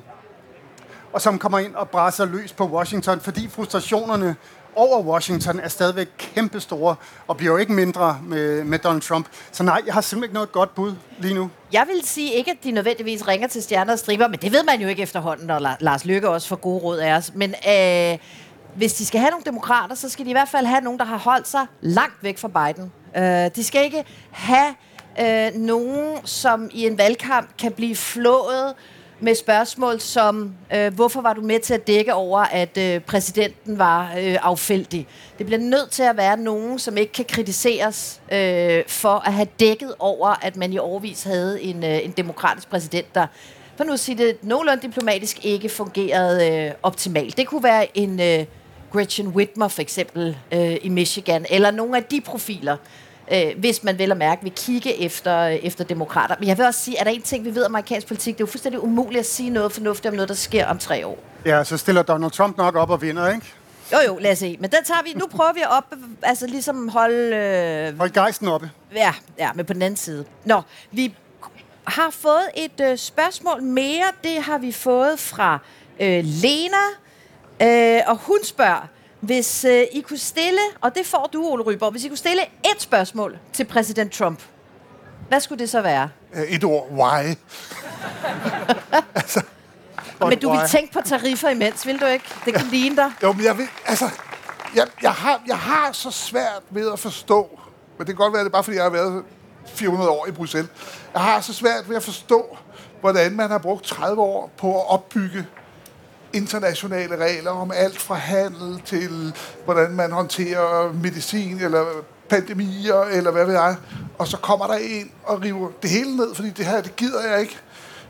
og som kommer ind og brasser løs på Washington, fordi frustrationerne over Washington er stadigvæk kæmpestore, og bliver jo ikke mindre med Donald Trump. Så nej, jeg har simpelthen ikke noget godt bud lige nu. Jeg vil sige ikke, at de nødvendigvis ringer til Stjerner og Striber, men det ved man jo ikke efterhånden, når Lars Løkke også får gode råd af os. Men hvis de skal have nogle demokrater, så skal de i hvert fald have nogen, der har holdt sig langt væk fra Biden. De skal ikke have nogen, som i en valgkamp kan blive flået med spørgsmål som, hvorfor var du med til at dække over, at præsidenten var affældig? Det bliver nødt til at være nogen, som ikke kan kritiseres for at have dækket over, at man i årevis havde en demokratisk præsident, der, for nu at sige det nogenlunde diplomatisk, ikke fungerede optimalt. Det kunne være en Gretchen Whitmer for eksempel i Michigan, eller nogle af de profiler, hvis man vel at mærke vil kigge efter demokrater. Men jeg vil også sige, at der er en ting, vi ved om amerikansk politik, det er jo fuldstændig umuligt at sige noget fornuftigt om noget, der sker om 3 år. Ja, så stiller Donald Trump nok op og vinder, ikke? Jo, lad os se. Men den tager vi, nu prøver vi at altså ligesom holde Hold gejsten oppe. Ja, men på den anden side. Nå, vi har fået et spørgsmål mere. Det har vi fået fra Lena, og hun spørger, hvis I kunne stille, og det får du, Ole Ryborg, hvis I kunne stille et spørgsmål til præsident Trump, hvad skulle det så være? Et ord, why? Altså, men du vil tænke på tariffer imens, vil du ikke? Det kan ligne dig. Jo, men jeg vil, altså, jeg har så svært ved at forstå, men det kan godt være, det er bare fordi, jeg har været 400 år i Bruxelles. Jeg har så svært ved at forstå, hvordan man har brugt 30 år på at opbygge internationale regler om alt fra handel til, hvordan man håndterer medicin eller pandemier, eller hvad ved jeg. Og så kommer der en og river det hele ned, fordi det her, det gider jeg ikke.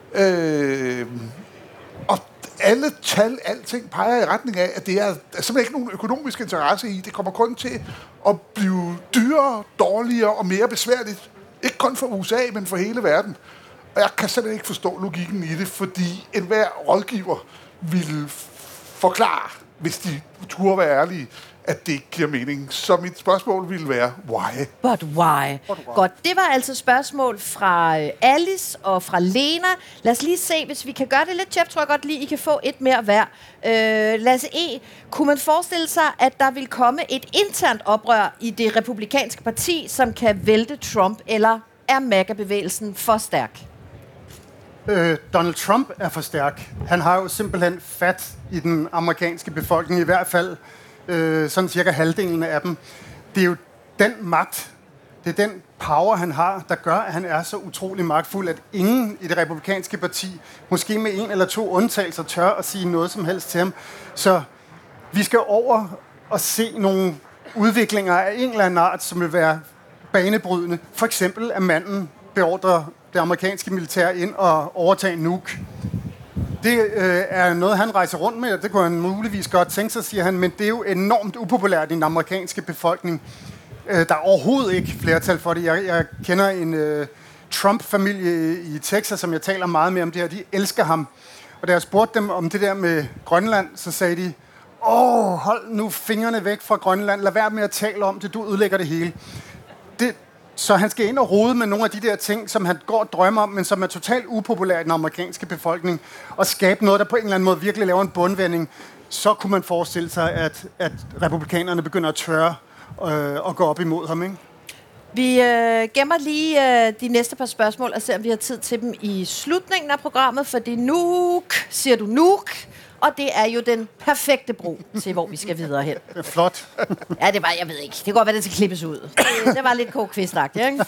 Og alle tal, alting peger i retning af, at det er simpelthen ikke nogen økonomisk interesse i. Det kommer kun til at blive dyrere, dårligere og mere besværligt. Ikke kun for USA, men for hele verden. Og jeg kan simpelthen ikke forstå logikken i det, fordi enhver rådgiver vil forklare, hvis de turde være ærlige, at det ikke giver mening. Så mit spørgsmål ville være, why? But why? Godt, det var altså spørgsmål fra Alice og fra Lena. Lad os lige se, hvis vi kan gøre det lidt, Jeff, tror jeg godt lige, I kan få et mere hver. Lasse E., kunne man forestille sig, at der vil komme et internt oprør i det republikanske parti, som kan vælte Trump, eller er MAGA-bevægelsen for stærk? Donald Trump er for stærk. Han har jo simpelthen fat i den amerikanske befolkning, i hvert fald sådan cirka halvdelen af dem. Det er jo den magt, det er den power, han har, der gør, at han er så utrolig magtfuld, at ingen i det republikanske parti, måske med en eller to undtagelser, tør at sige noget som helst til ham. Så vi skal over og se nogle udviklinger af en eller anden art, som vil være banebrydende. For eksempel, at manden beordrer det amerikanske militær ind og overtage Nuuk. Det er noget, han rejser rundt med, og det kunne han muligvis godt tænke sig, siger han, men det er jo enormt upopulært i den amerikanske befolkning. Der er overhovedet ikke flertal for det. Jeg kender en Trump-familie i Texas, som jeg taler meget med om det her. De elsker ham. Og da jeg spurgte dem om det der med Grønland, så sagde de, hold nu fingrene væk fra Grønland. Lad være med at tale om det. Du ødelægger det hele. Så han skal ind og rode med nogle af de der ting, som han går og drømmer om, men som er totalt upopulære i den amerikanske befolkning, og skabe noget, der på en eller anden måde virkelig laver en bundvending. Så kunne man forestille sig, at republikanerne begynder at tørre og gå op imod ham, ikke? Vi gemmer lige de næste par spørgsmål og ser, om vi har tid til dem i slutningen af programmet, fordi Nuuk, siger du Nuuk, og det er jo den perfekte bro til, hvor vi skal videre hen. Det er flot. Ja, det var, jeg ved ikke. Det kan godt være, det skal klippes ud. Det var lidt kokvistagtigt, ikke?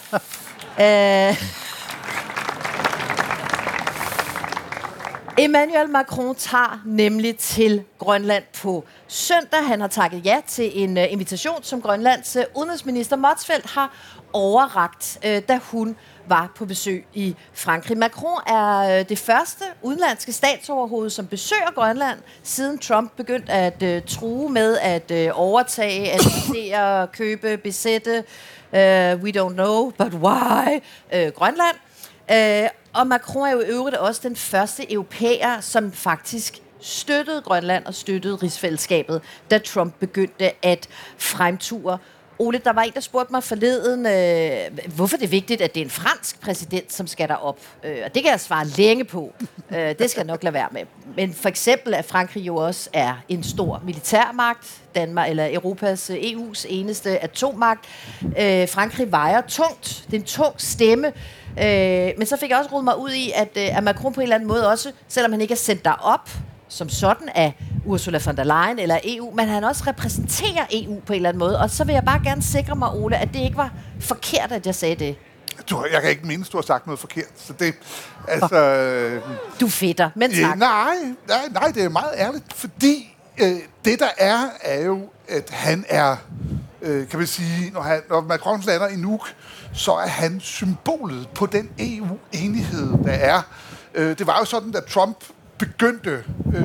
Emmanuel Macron tager nemlig til Grønland på søndag. Han har takket ja til en invitation, som Grønlands udenrigsminister Motzfeldt har overrakt, da hun var på besøg i Frankrig. Macron er det første udenlandske statsoverhoved, som besøger Grønland, siden Trump begyndte at true med at overtage, administrere, købe, besætte, we don't know, but why, Grønland. Og Macron er jo i øvrigt også den første europæer, som faktisk støttede Grønland og støttede rigsfællesskabet, da Trump begyndte at fremture. Ole, der var en, der spurgte mig forleden, hvorfor det er vigtigt, at det er en fransk præsident, som skal derop. Og det kan jeg svare længe på. Det skal jeg nok lade være med. Men for eksempel, at Frankrig jo også er en stor militærmagt. Danmark eller Europas, EU's eneste atommagt. Frankrig vejer tungt. Det er en tung stemme. Men så fik jeg også rodet mig ud i, at Macron på en eller anden måde også, selvom han ikke er sendt derop som sådan af Ursula von der Leyen eller EU, men han også repræsenterer EU på en eller anden måde. Og så vil jeg bare gerne sikre mig, Ole, at det ikke var forkert, at jeg sagde det. Jeg kan ikke mindes, du har sagt noget forkert. Så det, altså... Du fedter, men tak. Nej, det er meget ærligt, fordi det der er jo, at han er, kan man sige, når Macron lander i Nuuk, så er han symbolet på den EU-enighed, der er. Det var jo sådan, da Trump begyndte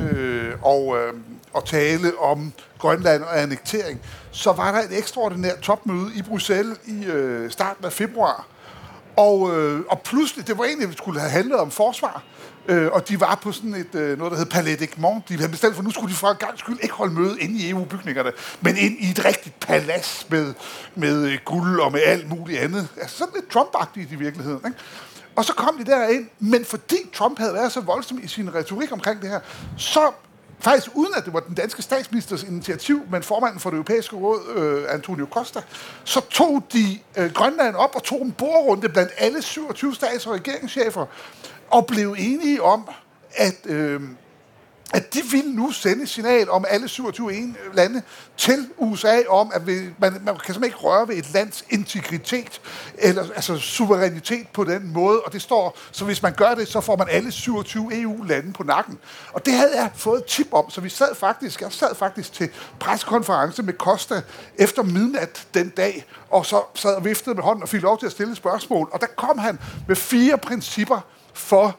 at tale om Grønland og annektering, så var der et ekstraordinært topmøde i Bruxelles i starten af februar. Og pludselig, det var egentlig, at vi skulle have handlet om forsvar, og de var på sådan et, noget, der hed Palais d'Egmont. De havde bestemt for, nu skulle de for en gang skyld ikke holde møde inde i EU-bygningerne, men ind i et rigtigt palads med guld og med alt muligt andet. Altså sådan lidt Trump-agtigt i virkeligheden, ikke? Og så kom de derind, men fordi Trump havde været så voldsom i sin retorik omkring det her, så faktisk uden at det var den danske statsministers initiativ, men formanden for det europæiske råd, Antonio Costa, så tog de Grønland op og tog en bordrunde blandt alle 27 stats- og regeringschefer, og blev enige om, at de ville nu sende et signal om alle 27 lande til USA om, at man kan simpelthen ikke røre ved et lands integritet, eller altså suverænitet på den måde, og det står, så hvis man gør det, så får man alle 27 EU-lande på nakken. Og det havde jeg fået et tip om, så jeg sad faktisk til pressekonference med Costa efter midnat den dag, og så sad og viftede med hånden og fik lov til at stille spørgsmål, og der kom han med 4 principper for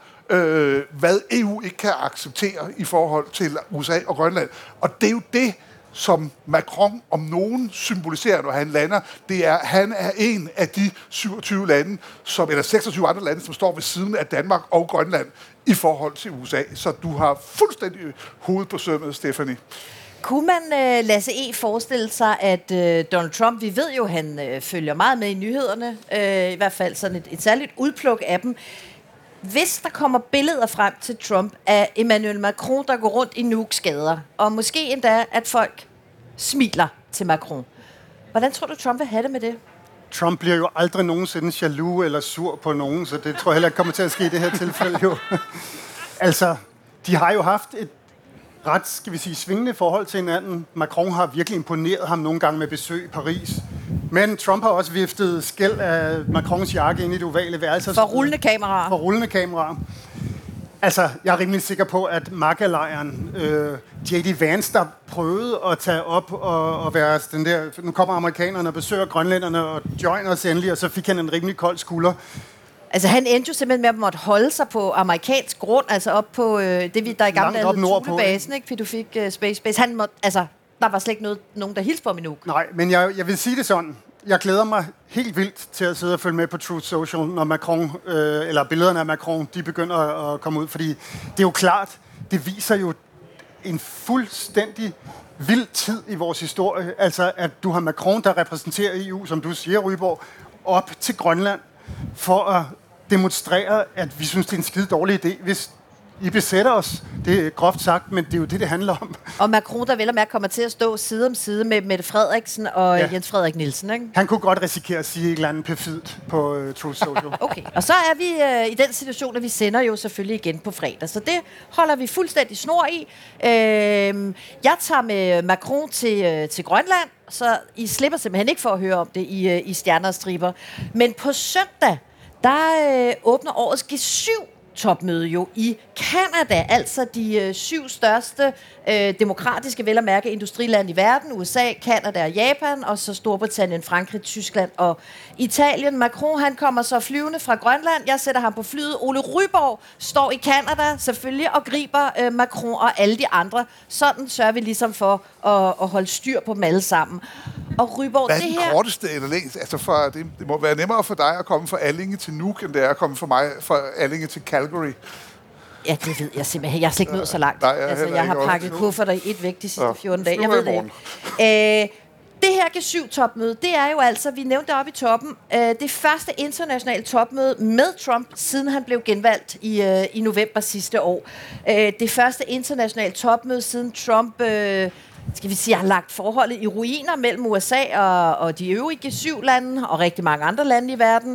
hvad EU ikke kan acceptere i forhold til USA og Grønland. Og det er jo det, som Macron om nogen symboliserer, når han lander. Det er, han er en af de 27 lande, eller 26 andre lande, som står ved siden af Danmark og Grønland i forhold til USA. Så du har fuldstændig hovedet på sømmet, Stephanie. Kunne man, Lasse E., forestille sig, at Donald Trump, vi ved jo, han følger meget med i nyhederne, i hvert fald sådan et særligt udpluk af dem. Hvis der kommer billeder frem til Trump af Emmanuel Macron, der går rundt i Nuuks gader, og måske endda, at folk smiler til Macron. Hvordan tror du, Trump vil have det med det? Trump bliver jo aldrig nogensinde jaloux eller sur på nogen, så det tror jeg heller ikke kommer til at ske i det her tilfælde. Jo. Altså, de har jo haft et ret, skal vi sige, svingende forhold til hinanden. Macron har virkelig imponeret ham nogle gange med besøg i Paris. Men Trump har også viftet skæld af Macrons jakke ind i det ovale værelse. For rullende kameraer. For rullende kameraer. Altså, jeg er rimelig sikker på, at MAGA-lejren, J.D. Vance, der prøvede at tage op og være den der, nu kommer amerikanerne og besøger grønlænderne og joiner os endelig, og så fik han en rimelig kold skulder. Altså, han endte jo simpelthen med at måtte holde sig på amerikansk grund, altså op på det, der i gamle dage hed Thulebasen, ikke? Fordi du fik Space Base. Han måtte, altså, der var slet ikke nogen, der hilste på mig nu. Nej, men jeg vil sige det sådan. Jeg glæder mig helt vildt til at sidde og følge med på Truth Social, når Macron, eller billederne af Macron, de begynder at komme ud. Fordi det er jo klart, det viser jo en fuldstændig vild tid i vores historie. Altså, at du har Macron, der repræsenterer EU, som du siger, Ryborg, op til Grønland for at demonstrere, at vi synes, det er en skide dårlig idé, hvis I besætter os. Det er groft sagt, men det er jo det handler om. Og Macron, der vel og mærke kommer til at stå side om side med Mette Frederiksen og Jens Frederik Nielsen, ikke? Han kunne godt risikere at sige et eller andet perfidt på Truth Social. Okay, og så er vi i den situation, at vi sender jo selvfølgelig igen på fredag. Så det holder vi fuldstændig snor i. Jeg tager med Macron til Grønland, så I slipper simpelthen ikke for at høre om det i Stjerner og Striber. Men på søndag, der åbner årets G7-topmøde jo i Canada, altså de 7 største demokratiske, vel at mærke, industrilande i verden, USA, Canada og Japan, og så Storbritannien, Frankrig, Tyskland og Italien. Macron, han kommer så flyvende fra Grønland. Jeg sætter ham på flyet. Ole Ryborg står i Canada selvfølgelig og griber Macron og alle de andre. Sådan sørger vi ligesom for at holde styr på dem alle sammen. Og Ryborg, hvad er det her korteste eller længst? Altså det må være nemmere for dig at komme fra Allinge til Nuuk, end det er at komme for mig fra Allinge til Calgary. Ja, det ved jeg simpelthen. Jeg har slet ikke nået så langt. Nej, jeg har pakket kufferter i et væk de sidste 14 dage. Jeg ved det ikke. Det her G7-topmøde, det er jo altså, vi nævnte oppe i toppen, det første internationale topmøde med Trump, siden han blev genvalgt i november sidste år. Det første internationale topmøde, siden Trump skal vi sige, har lagt forholdet i ruiner mellem USA og de øvrige G7-lande og rigtig mange andre lande i verden.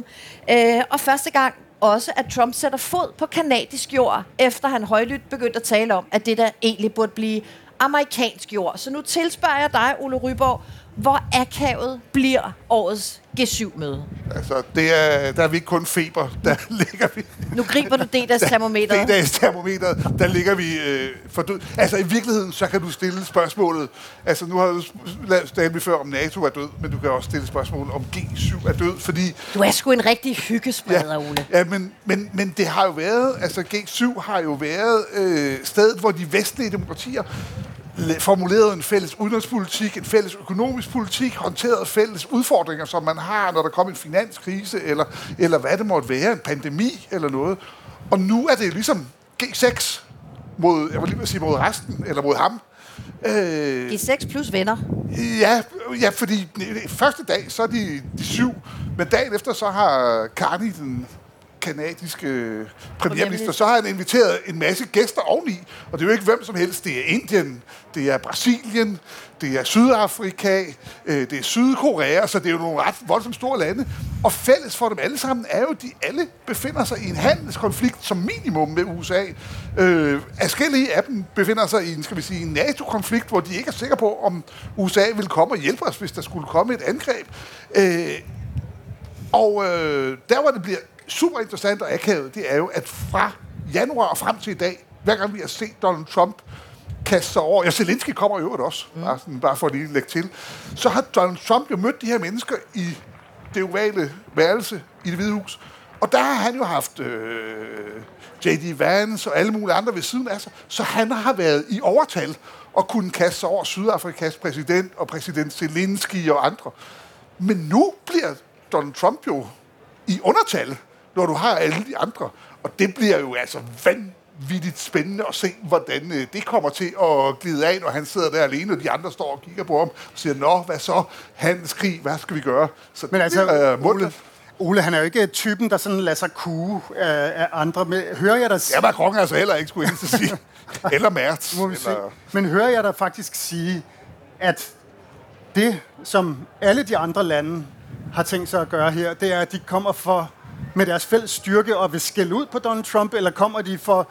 Og første gang også, at Trump sætter fod på kanadisk jord, efter han højlydt begyndte at tale om, at det der egentlig burde blive amerikansk jord. Så nu tilspørger jeg dig, Ole Ryborg, hvor akavet bliver årets G7-møde? Altså, der er vi ikke kun feber, der ligger vi... Nu griber du D-dags-termometeret. D-dags-termometeret, der ligger vi for død. Altså, i virkeligheden, så kan du stille spørgsmålet... Altså, nu har du talt før om NATO er død, men du kan også stille spørgsmålet om G7 er død, fordi... Du er sgu en rigtig hyggespreder, Ole. Ja, men det har jo været... Altså, G7 har jo været stedet, hvor de vestlige demokratier formuleret en fælles udenrigspolitik, en fælles økonomisk politik, håndteret fælles udfordringer, som man har, når der kommer en finanskrise, eller hvad det måtte være, en pandemi eller noget. Og nu er det ligesom G6 mod, jeg vil lige sige mod resten, eller mod ham. G6 plus venner. Ja, fordi første dag, så er de 7, men dagen efter, så har kanadiske premierminister, så har han inviteret en masse gæster oveni, og det er jo ikke hvem som helst. Det er Indien, det er Brasilien, det er Sydafrika, det er Sydkorea, så det er jo nogle ret voldsomt store lande. Og fælles for dem alle sammen er jo, at de alle befinder sig i en handelskonflikt som minimum med USA. Adskillige af dem befinder sig i en, skal vi sige, en NATO-konflikt, hvor de ikke er sikre på, om USA vil komme og hjælpe os, hvis der skulle komme et angreb. Der, hvor det bliver super interessant og akavet, det er jo, at fra januar og frem til i dag, hver gang vi har set Donald Trump kaste sig over, Zelensky kommer jo også, bare for at lige lægge til, så har Donald Trump jo mødt de her mennesker i det ovale værelse i Det Hvide Hus. Og der har han jo haft J.D. Vance og alle mulige andre ved siden af sig, så han har været i overtal og kunne kaste sig over Sydafrikas præsident og præsident Zelensky og andre. Men nu bliver Donald Trump jo i undertal, når du har alle de andre. Og det bliver jo altså vanvittigt spændende at se, hvordan det kommer til at glide af, når han sidder der alene, og de andre står og kigger på ham og siger, nå, hvad så? Handelskrig, hvad skal vi gøre? Så men altså, Ole, han er jo ikke typen, der sådan lader sig kue af andre. Men hører jeg dig... Ja, Macron altså heller ikke, skulle jeg sige. Eller Merz. Men hører jeg dig faktisk sige, at det, som alle de andre lande har tænkt sig at gøre her, det er, at de kommer med deres fælles styrke og vil skælde ud på Donald Trump, eller kommer de for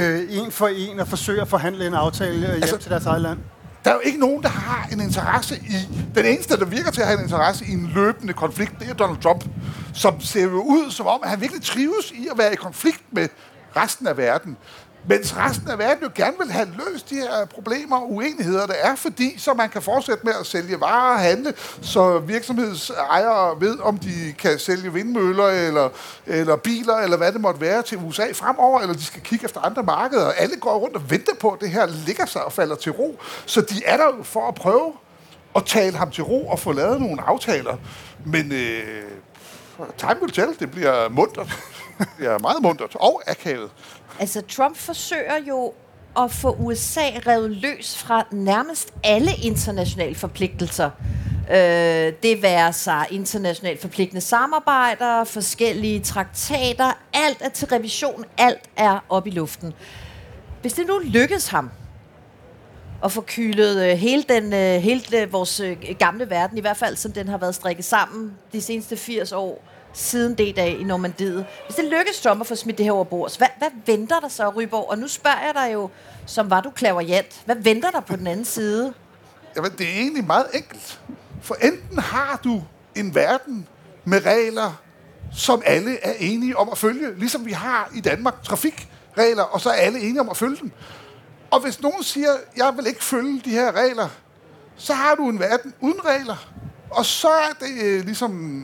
en at forsøge at forhandle en aftale hjem til deres eget land? Der er jo ikke nogen, der har en interesse i... Den eneste, der virker til at have en interesse i en løbende konflikt, det er Donald Trump, som ser jo ud som om, at han virkelig trives i at være i konflikt med resten af verden. Mens resten af verden jo gerne vil have løst de her problemer og uenigheder, der er, fordi så man kan fortsætte med at sælge varer og handle, så virksomhedsejere ved, om de kan sælge vindmøller eller biler, eller hvad det måtte være til USA fremover, eller de skal kigge efter andre markeder. Alle går rundt og venter på, at det her ligger sig og falder til ro. Så de er der jo for at prøve at tale ham til ro og få lavet nogle aftaler. Men time will tell, det bliver muntert. Det bliver meget muntert og akavet. Altså, Trump forsøger jo at få USA revet løs fra nærmest alle internationale forpligtelser. Det være sig internationalt forpligtende samarbejder, forskellige traktater, alt er til revision, alt er op i luften. Hvis det nu lykkes ham at få kylet hele vores gamle verden, i hvert fald som den har været strikket sammen de seneste 80 år, siden D-dag i Normandiet. Hvis det lykkes Trump at få smidt det her over bords, hvad venter der så, Ryborg? Og nu spørger jeg dig jo, som var du klaverjant. Hvad venter der på den anden side? Jamen, det er egentlig meget enkelt. For enten har du en verden med regler, som alle er enige om at følge, ligesom vi har i Danmark trafikregler, og så er alle enige om at følge dem. Og hvis nogen siger, jeg vil ikke følge de her regler, så har du en verden uden regler. Og så er det ligesom...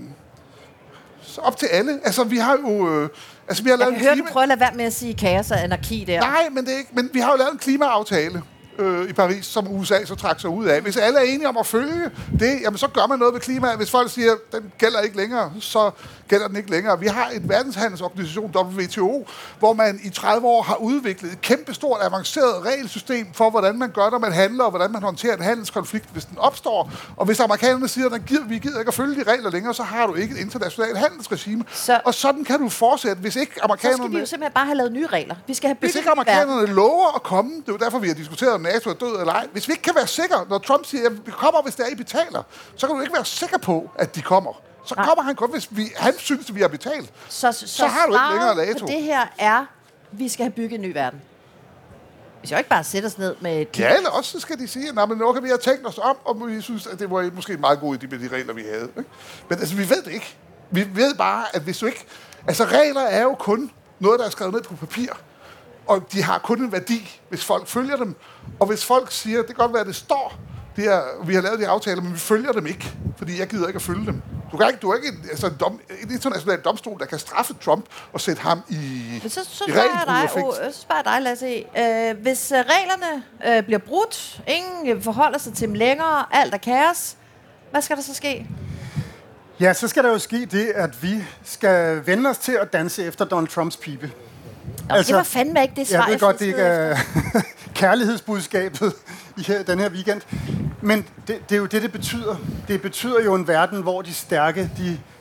op til alle. Altså, vi har jo... vi har lavet jeg hører, du prøver at lade være med at sige kaos og anarki der. Nej, men det er ikke. Men vi har jo lavet en klimaaftale i Paris, som USA så trak sig ud af. Hvis alle er enige om at følge det, jamen så gør man noget ved klimaet. Hvis folk siger, den gælder ikke længere, så gælder den ikke længere. Vi har en verdenshandelsorganisation, WTO, hvor man i 30 år har udviklet et kæmpestort, avanceret regelsystem for, hvordan man gør, når man handler, og hvordan man håndterer en handelskonflikt, hvis den opstår. Og hvis amerikanerne siger, at vi gider ikke at følge de regler længere, så har du ikke et internationalt handelsregime. Og sådan kan du fortsætte, hvis ikke amerikanerne... Så skal vi jo simpelthen bare have lavet nye regler. Vi skal have hvis ikke amerikanerne lover at komme, det er jo derfor, vi har diskuteret, om NATO er død eller ej. Hvis vi ikke kan være sikre, når Trump siger, at vi kommer, hvis det er, I betaler, så kan du ikke være sikker på, at de kommer. Så kommer han kun, hvis han synes, at vi har betalt. Så har du ikke længere NATO. Det her er, vi skal have bygget en ny verden. Vi skal jo ikke bare sætte os ned med et... Ja, eller også så skal de sige, at nu kan vi have tænkt os om, og vi synes, at det var måske en meget god idé med de regler, vi havde. Ikke? Men altså, vi ved det ikke. Vi ved bare, at hvis du ikke... Altså, regler er jo kun noget, der er skrevet ned på papir. Og de har kun en værdi, hvis folk følger dem. Og hvis folk siger, det kan godt være, at det står, vi har lavet de aftaler, men vi følger dem ikke, fordi jeg gider ikke at følge dem. Du er ikke en international domstol, der kan straffe Trump og sætte ham i regelbrud. Så spørger jeg dig, Lasse. Hvis reglerne bliver brudt, ingen forholder sig til dem længere, alt er kaos, hvad skal der så ske? Ja, så skal der jo ske det, at vi skal vende os til at danse efter Donald Trumps pibe. Nå, det var fandme ikke det svar, jeg ved godt, det ikke er kærlighedsbudskabet i den her weekend. Men det er jo det betyder. Det betyder jo en verden, hvor de stærke, de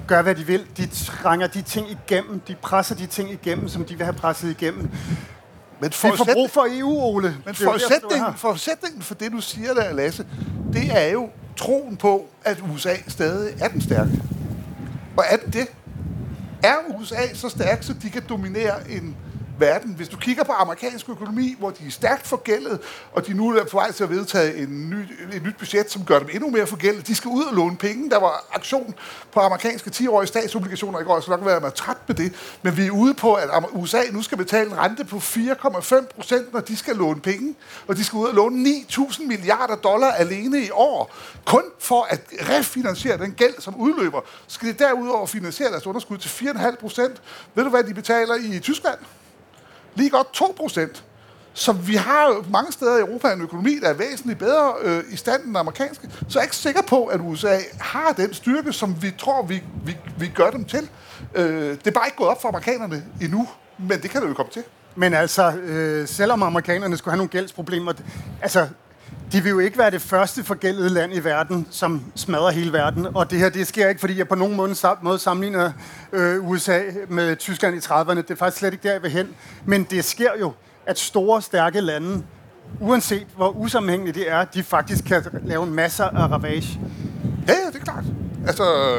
gør, hvad de vil. De trænger de ting igennem. De presser de ting igennem, som de vil have presset igennem. Men vi får brug for EU, Ole. Men forudsætningen for det, du siger der, Lasse, det er jo troen på, at USA stadig er den stærke. Og er det? Er USA så stærk, så de kan dominere en verden? Hvis du kigger på amerikansk økonomi, hvor de er stærkt forgældet, og de nu er på vej til at vedtage et nyt budget, som gør dem endnu mere forgældet. De skal ud og låne penge. Der var aktion på amerikanske 10-årige statsobligationer i går, så nok være mig træt med det. Men vi er ude på, at USA nu skal betale en rente på 4,5%, når de skal låne penge. Og de skal ud og låne $9.000 milliarder alene i år. Kun for at refinansiere den gæld, som udløber. Så skal de derudover finansiere deres underskud til 4,5%. Ved du, hvad de betaler i Tyskland? Lige godt 2%. Så vi har jo mange steder i Europa en økonomi, der er væsentligt bedre i stand end den amerikanske. Så jeg er ikke sikker på, at USA har den styrke, som vi tror, vi gør dem til. Det er bare ikke gået op for amerikanerne endnu, men det kan det jo komme til. Men altså, selvom amerikanerne skulle have nogle gældsproblemer, altså, de vil jo ikke være det første forgældede land i verden, som smadrer hele verden. Og det her, det sker ikke, fordi jeg på nogen måde sammenligner USA med Tyskland i 30'erne. Det er faktisk slet ikke der, jeg vil hen. Men det sker jo, at store, stærke lande, uanset hvor usammenhængende det er, de faktisk kan lave en masse af ravage. Ja, det er klart. Altså,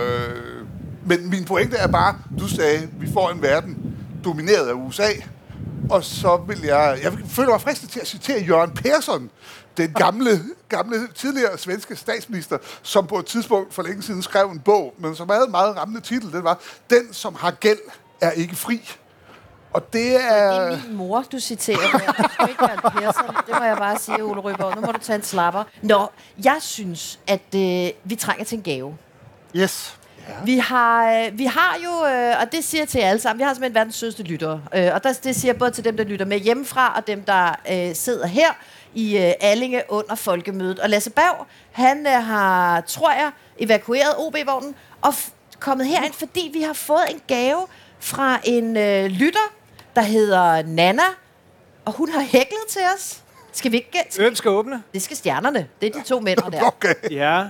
men min pointe er bare, du sagde, at vi får en verden domineret af USA. Og så vil jeg føler mig fristet til at citere Göran Persson, den gamle tidligere svenske statsminister, som på et tidspunkt for længe siden skrev en bog, men som havde en meget rammende titel. Den var, Den, som har gæld, er ikke fri. Og det er... Det er min mor, du citerer der. Du ikke Göran Persson. Det må jeg bare sige, Ole Ryborg. Nu må du tage en slapper. Nå, jeg synes, at vi trænger til en gave. Yes. Ja. Vi har jo, og det siger til jer alle sammen, vi har simpelthen verdens sødeste lyttere. Og det siger både til dem, der lytter med hjemmefra, og dem, der sidder her i Allinge under folkemødet. Og Lasse Berg, han har, tror jeg, evakueret OB-vognen og kommet herind, fordi vi har fået en gave fra en lytter, der hedder Nana, og hun har hæklet til os. Skal vi ikke... Hvem skal åbne? Det skal stjernerne. Det er de 2 mænd der. Okay. Ja.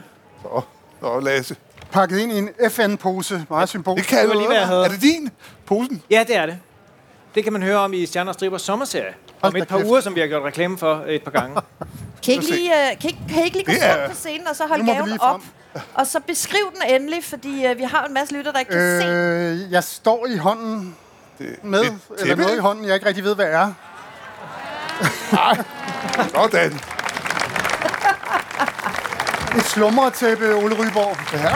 Så Lasse. Pakket ind i en FN-pose. Meget symbolisk. Det kan jo lige være. Er det din posen? Ja, det er det. Det kan man høre om i Stjerner og Stribers sommerserie. Om et par uger, som vi har gjort reklame for et par gange. Kan I ikke lige gå frem på scenen, og så holde gaven op? Og så beskriv den endelig, fordi vi har en masse lytter, der ikke kan se. Jeg står i hånden med, eller noget i hånden, jeg ikke rigtig ved, hvad er. Nej, sådan. Et slumretæppe, Ole Ryborg. Ja.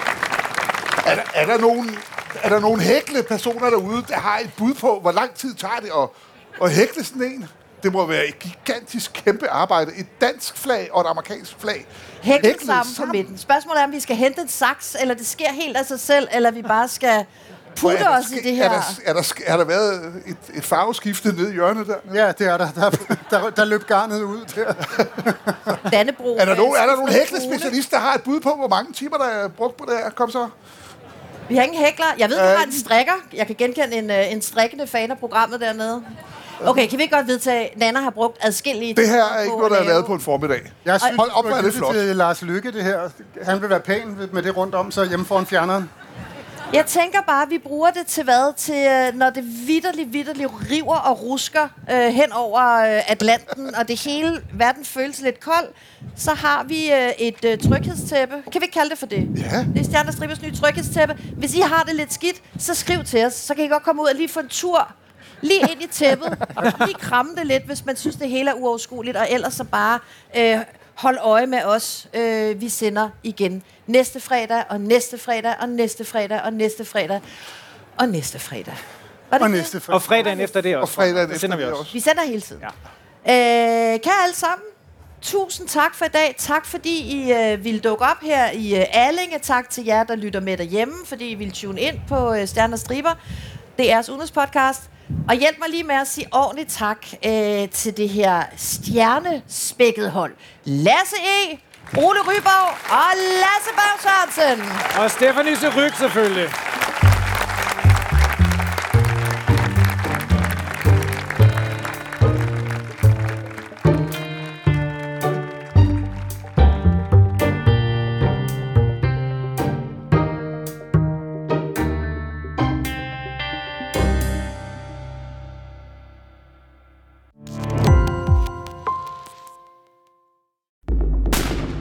Er der nogen hæklede personer derude, der har et bud på, hvor lang tid tager det at hækle sådan en? Det må være et gigantisk kæmpe arbejde. Et dansk flag og et amerikansk flag. Hækle sammen på midten. Spørgsmålet er, om vi skal hente en saks, eller det sker helt af sig selv, eller vi bare skal putte os i det her. Er der været et farveskifte nede i hjørnet der? Ja, det er der. Der løb garnet ud der. Dannebro. Er der nogen hæklespecialister, der har et bud på, hvor mange timer, der er brugt på det her? Kom så. Vi har ingen hækler. Jeg ved, vi har en strikker. Jeg kan genkende en strikkende fan af programmet dernede. Okay, kan vi godt vedtage, at Nana har brugt adskillige... Det her er ikke noget, der er lavet på en formiddag. Jeg synes, hold op, hvor er det flot. Til Lars Løkke, det her. Han vil være pæn med det rundt om, så hjemme foran fjerneren. Jeg tænker bare, at vi bruger det til hvad? Til, når det vitterligt river og rusker hen over Atlanten, og det hele verden føles lidt kold, så har vi et tryghedstæppe. Kan vi ikke kalde det for det? Ja. Det er Stjerner og Stribers nye tryghedstæppe. Hvis I har det lidt skidt, så skriv til os. Så kan I godt komme ud og lige få en tur lige ind i tæppet. Lige kramme det lidt, hvis man synes, det hele er uoverskueligt, og ellers så bare... hold øje med os. Vi sender igen næste fredag, og næste fredag, og næste fredag, og næste fredag, og næste fredag. Og fredagen efter det også. Og fredagen sender vi også. Vi sender hele tiden. Ja. Kære alle sammen, tusind tak for i dag. Tak fordi I ville dukke op her i Allinge. Tak til jer, der lytter med derhjemme, fordi I ville tune ind på Stjerner og Striber. Det er jeres udenrigspodcast. Og hjælp mig lige med at sige ordentligt tak til det her stjernespækket hold. Lasse E., Ole Ryborg og Lasse Berg Sørensen. Og Stephanie Seryg selvfølgelig.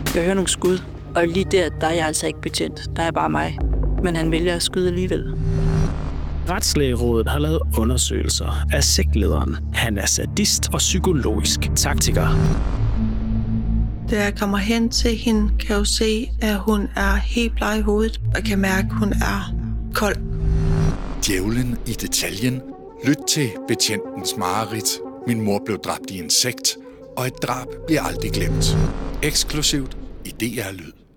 Jeg hører nogle skud, og lige der er jeg altså ikke betjent. Der er bare mig. Men han vælger at skyde alligevel. Retslægerådet har lavet undersøgelser af sektlederen. Han er sadist og psykologisk taktiker. Da jeg kommer hen til hende, kan jeg jo se, at hun er helt bleg i hovedet, og kan mærke, at hun er kold. Djævlen i detaljen. Lyt til Betjentens mareridt. Min mor blev dræbt i en sekt, og et drab bliver aldrig glemt. Eksklusivt i DR Lyd.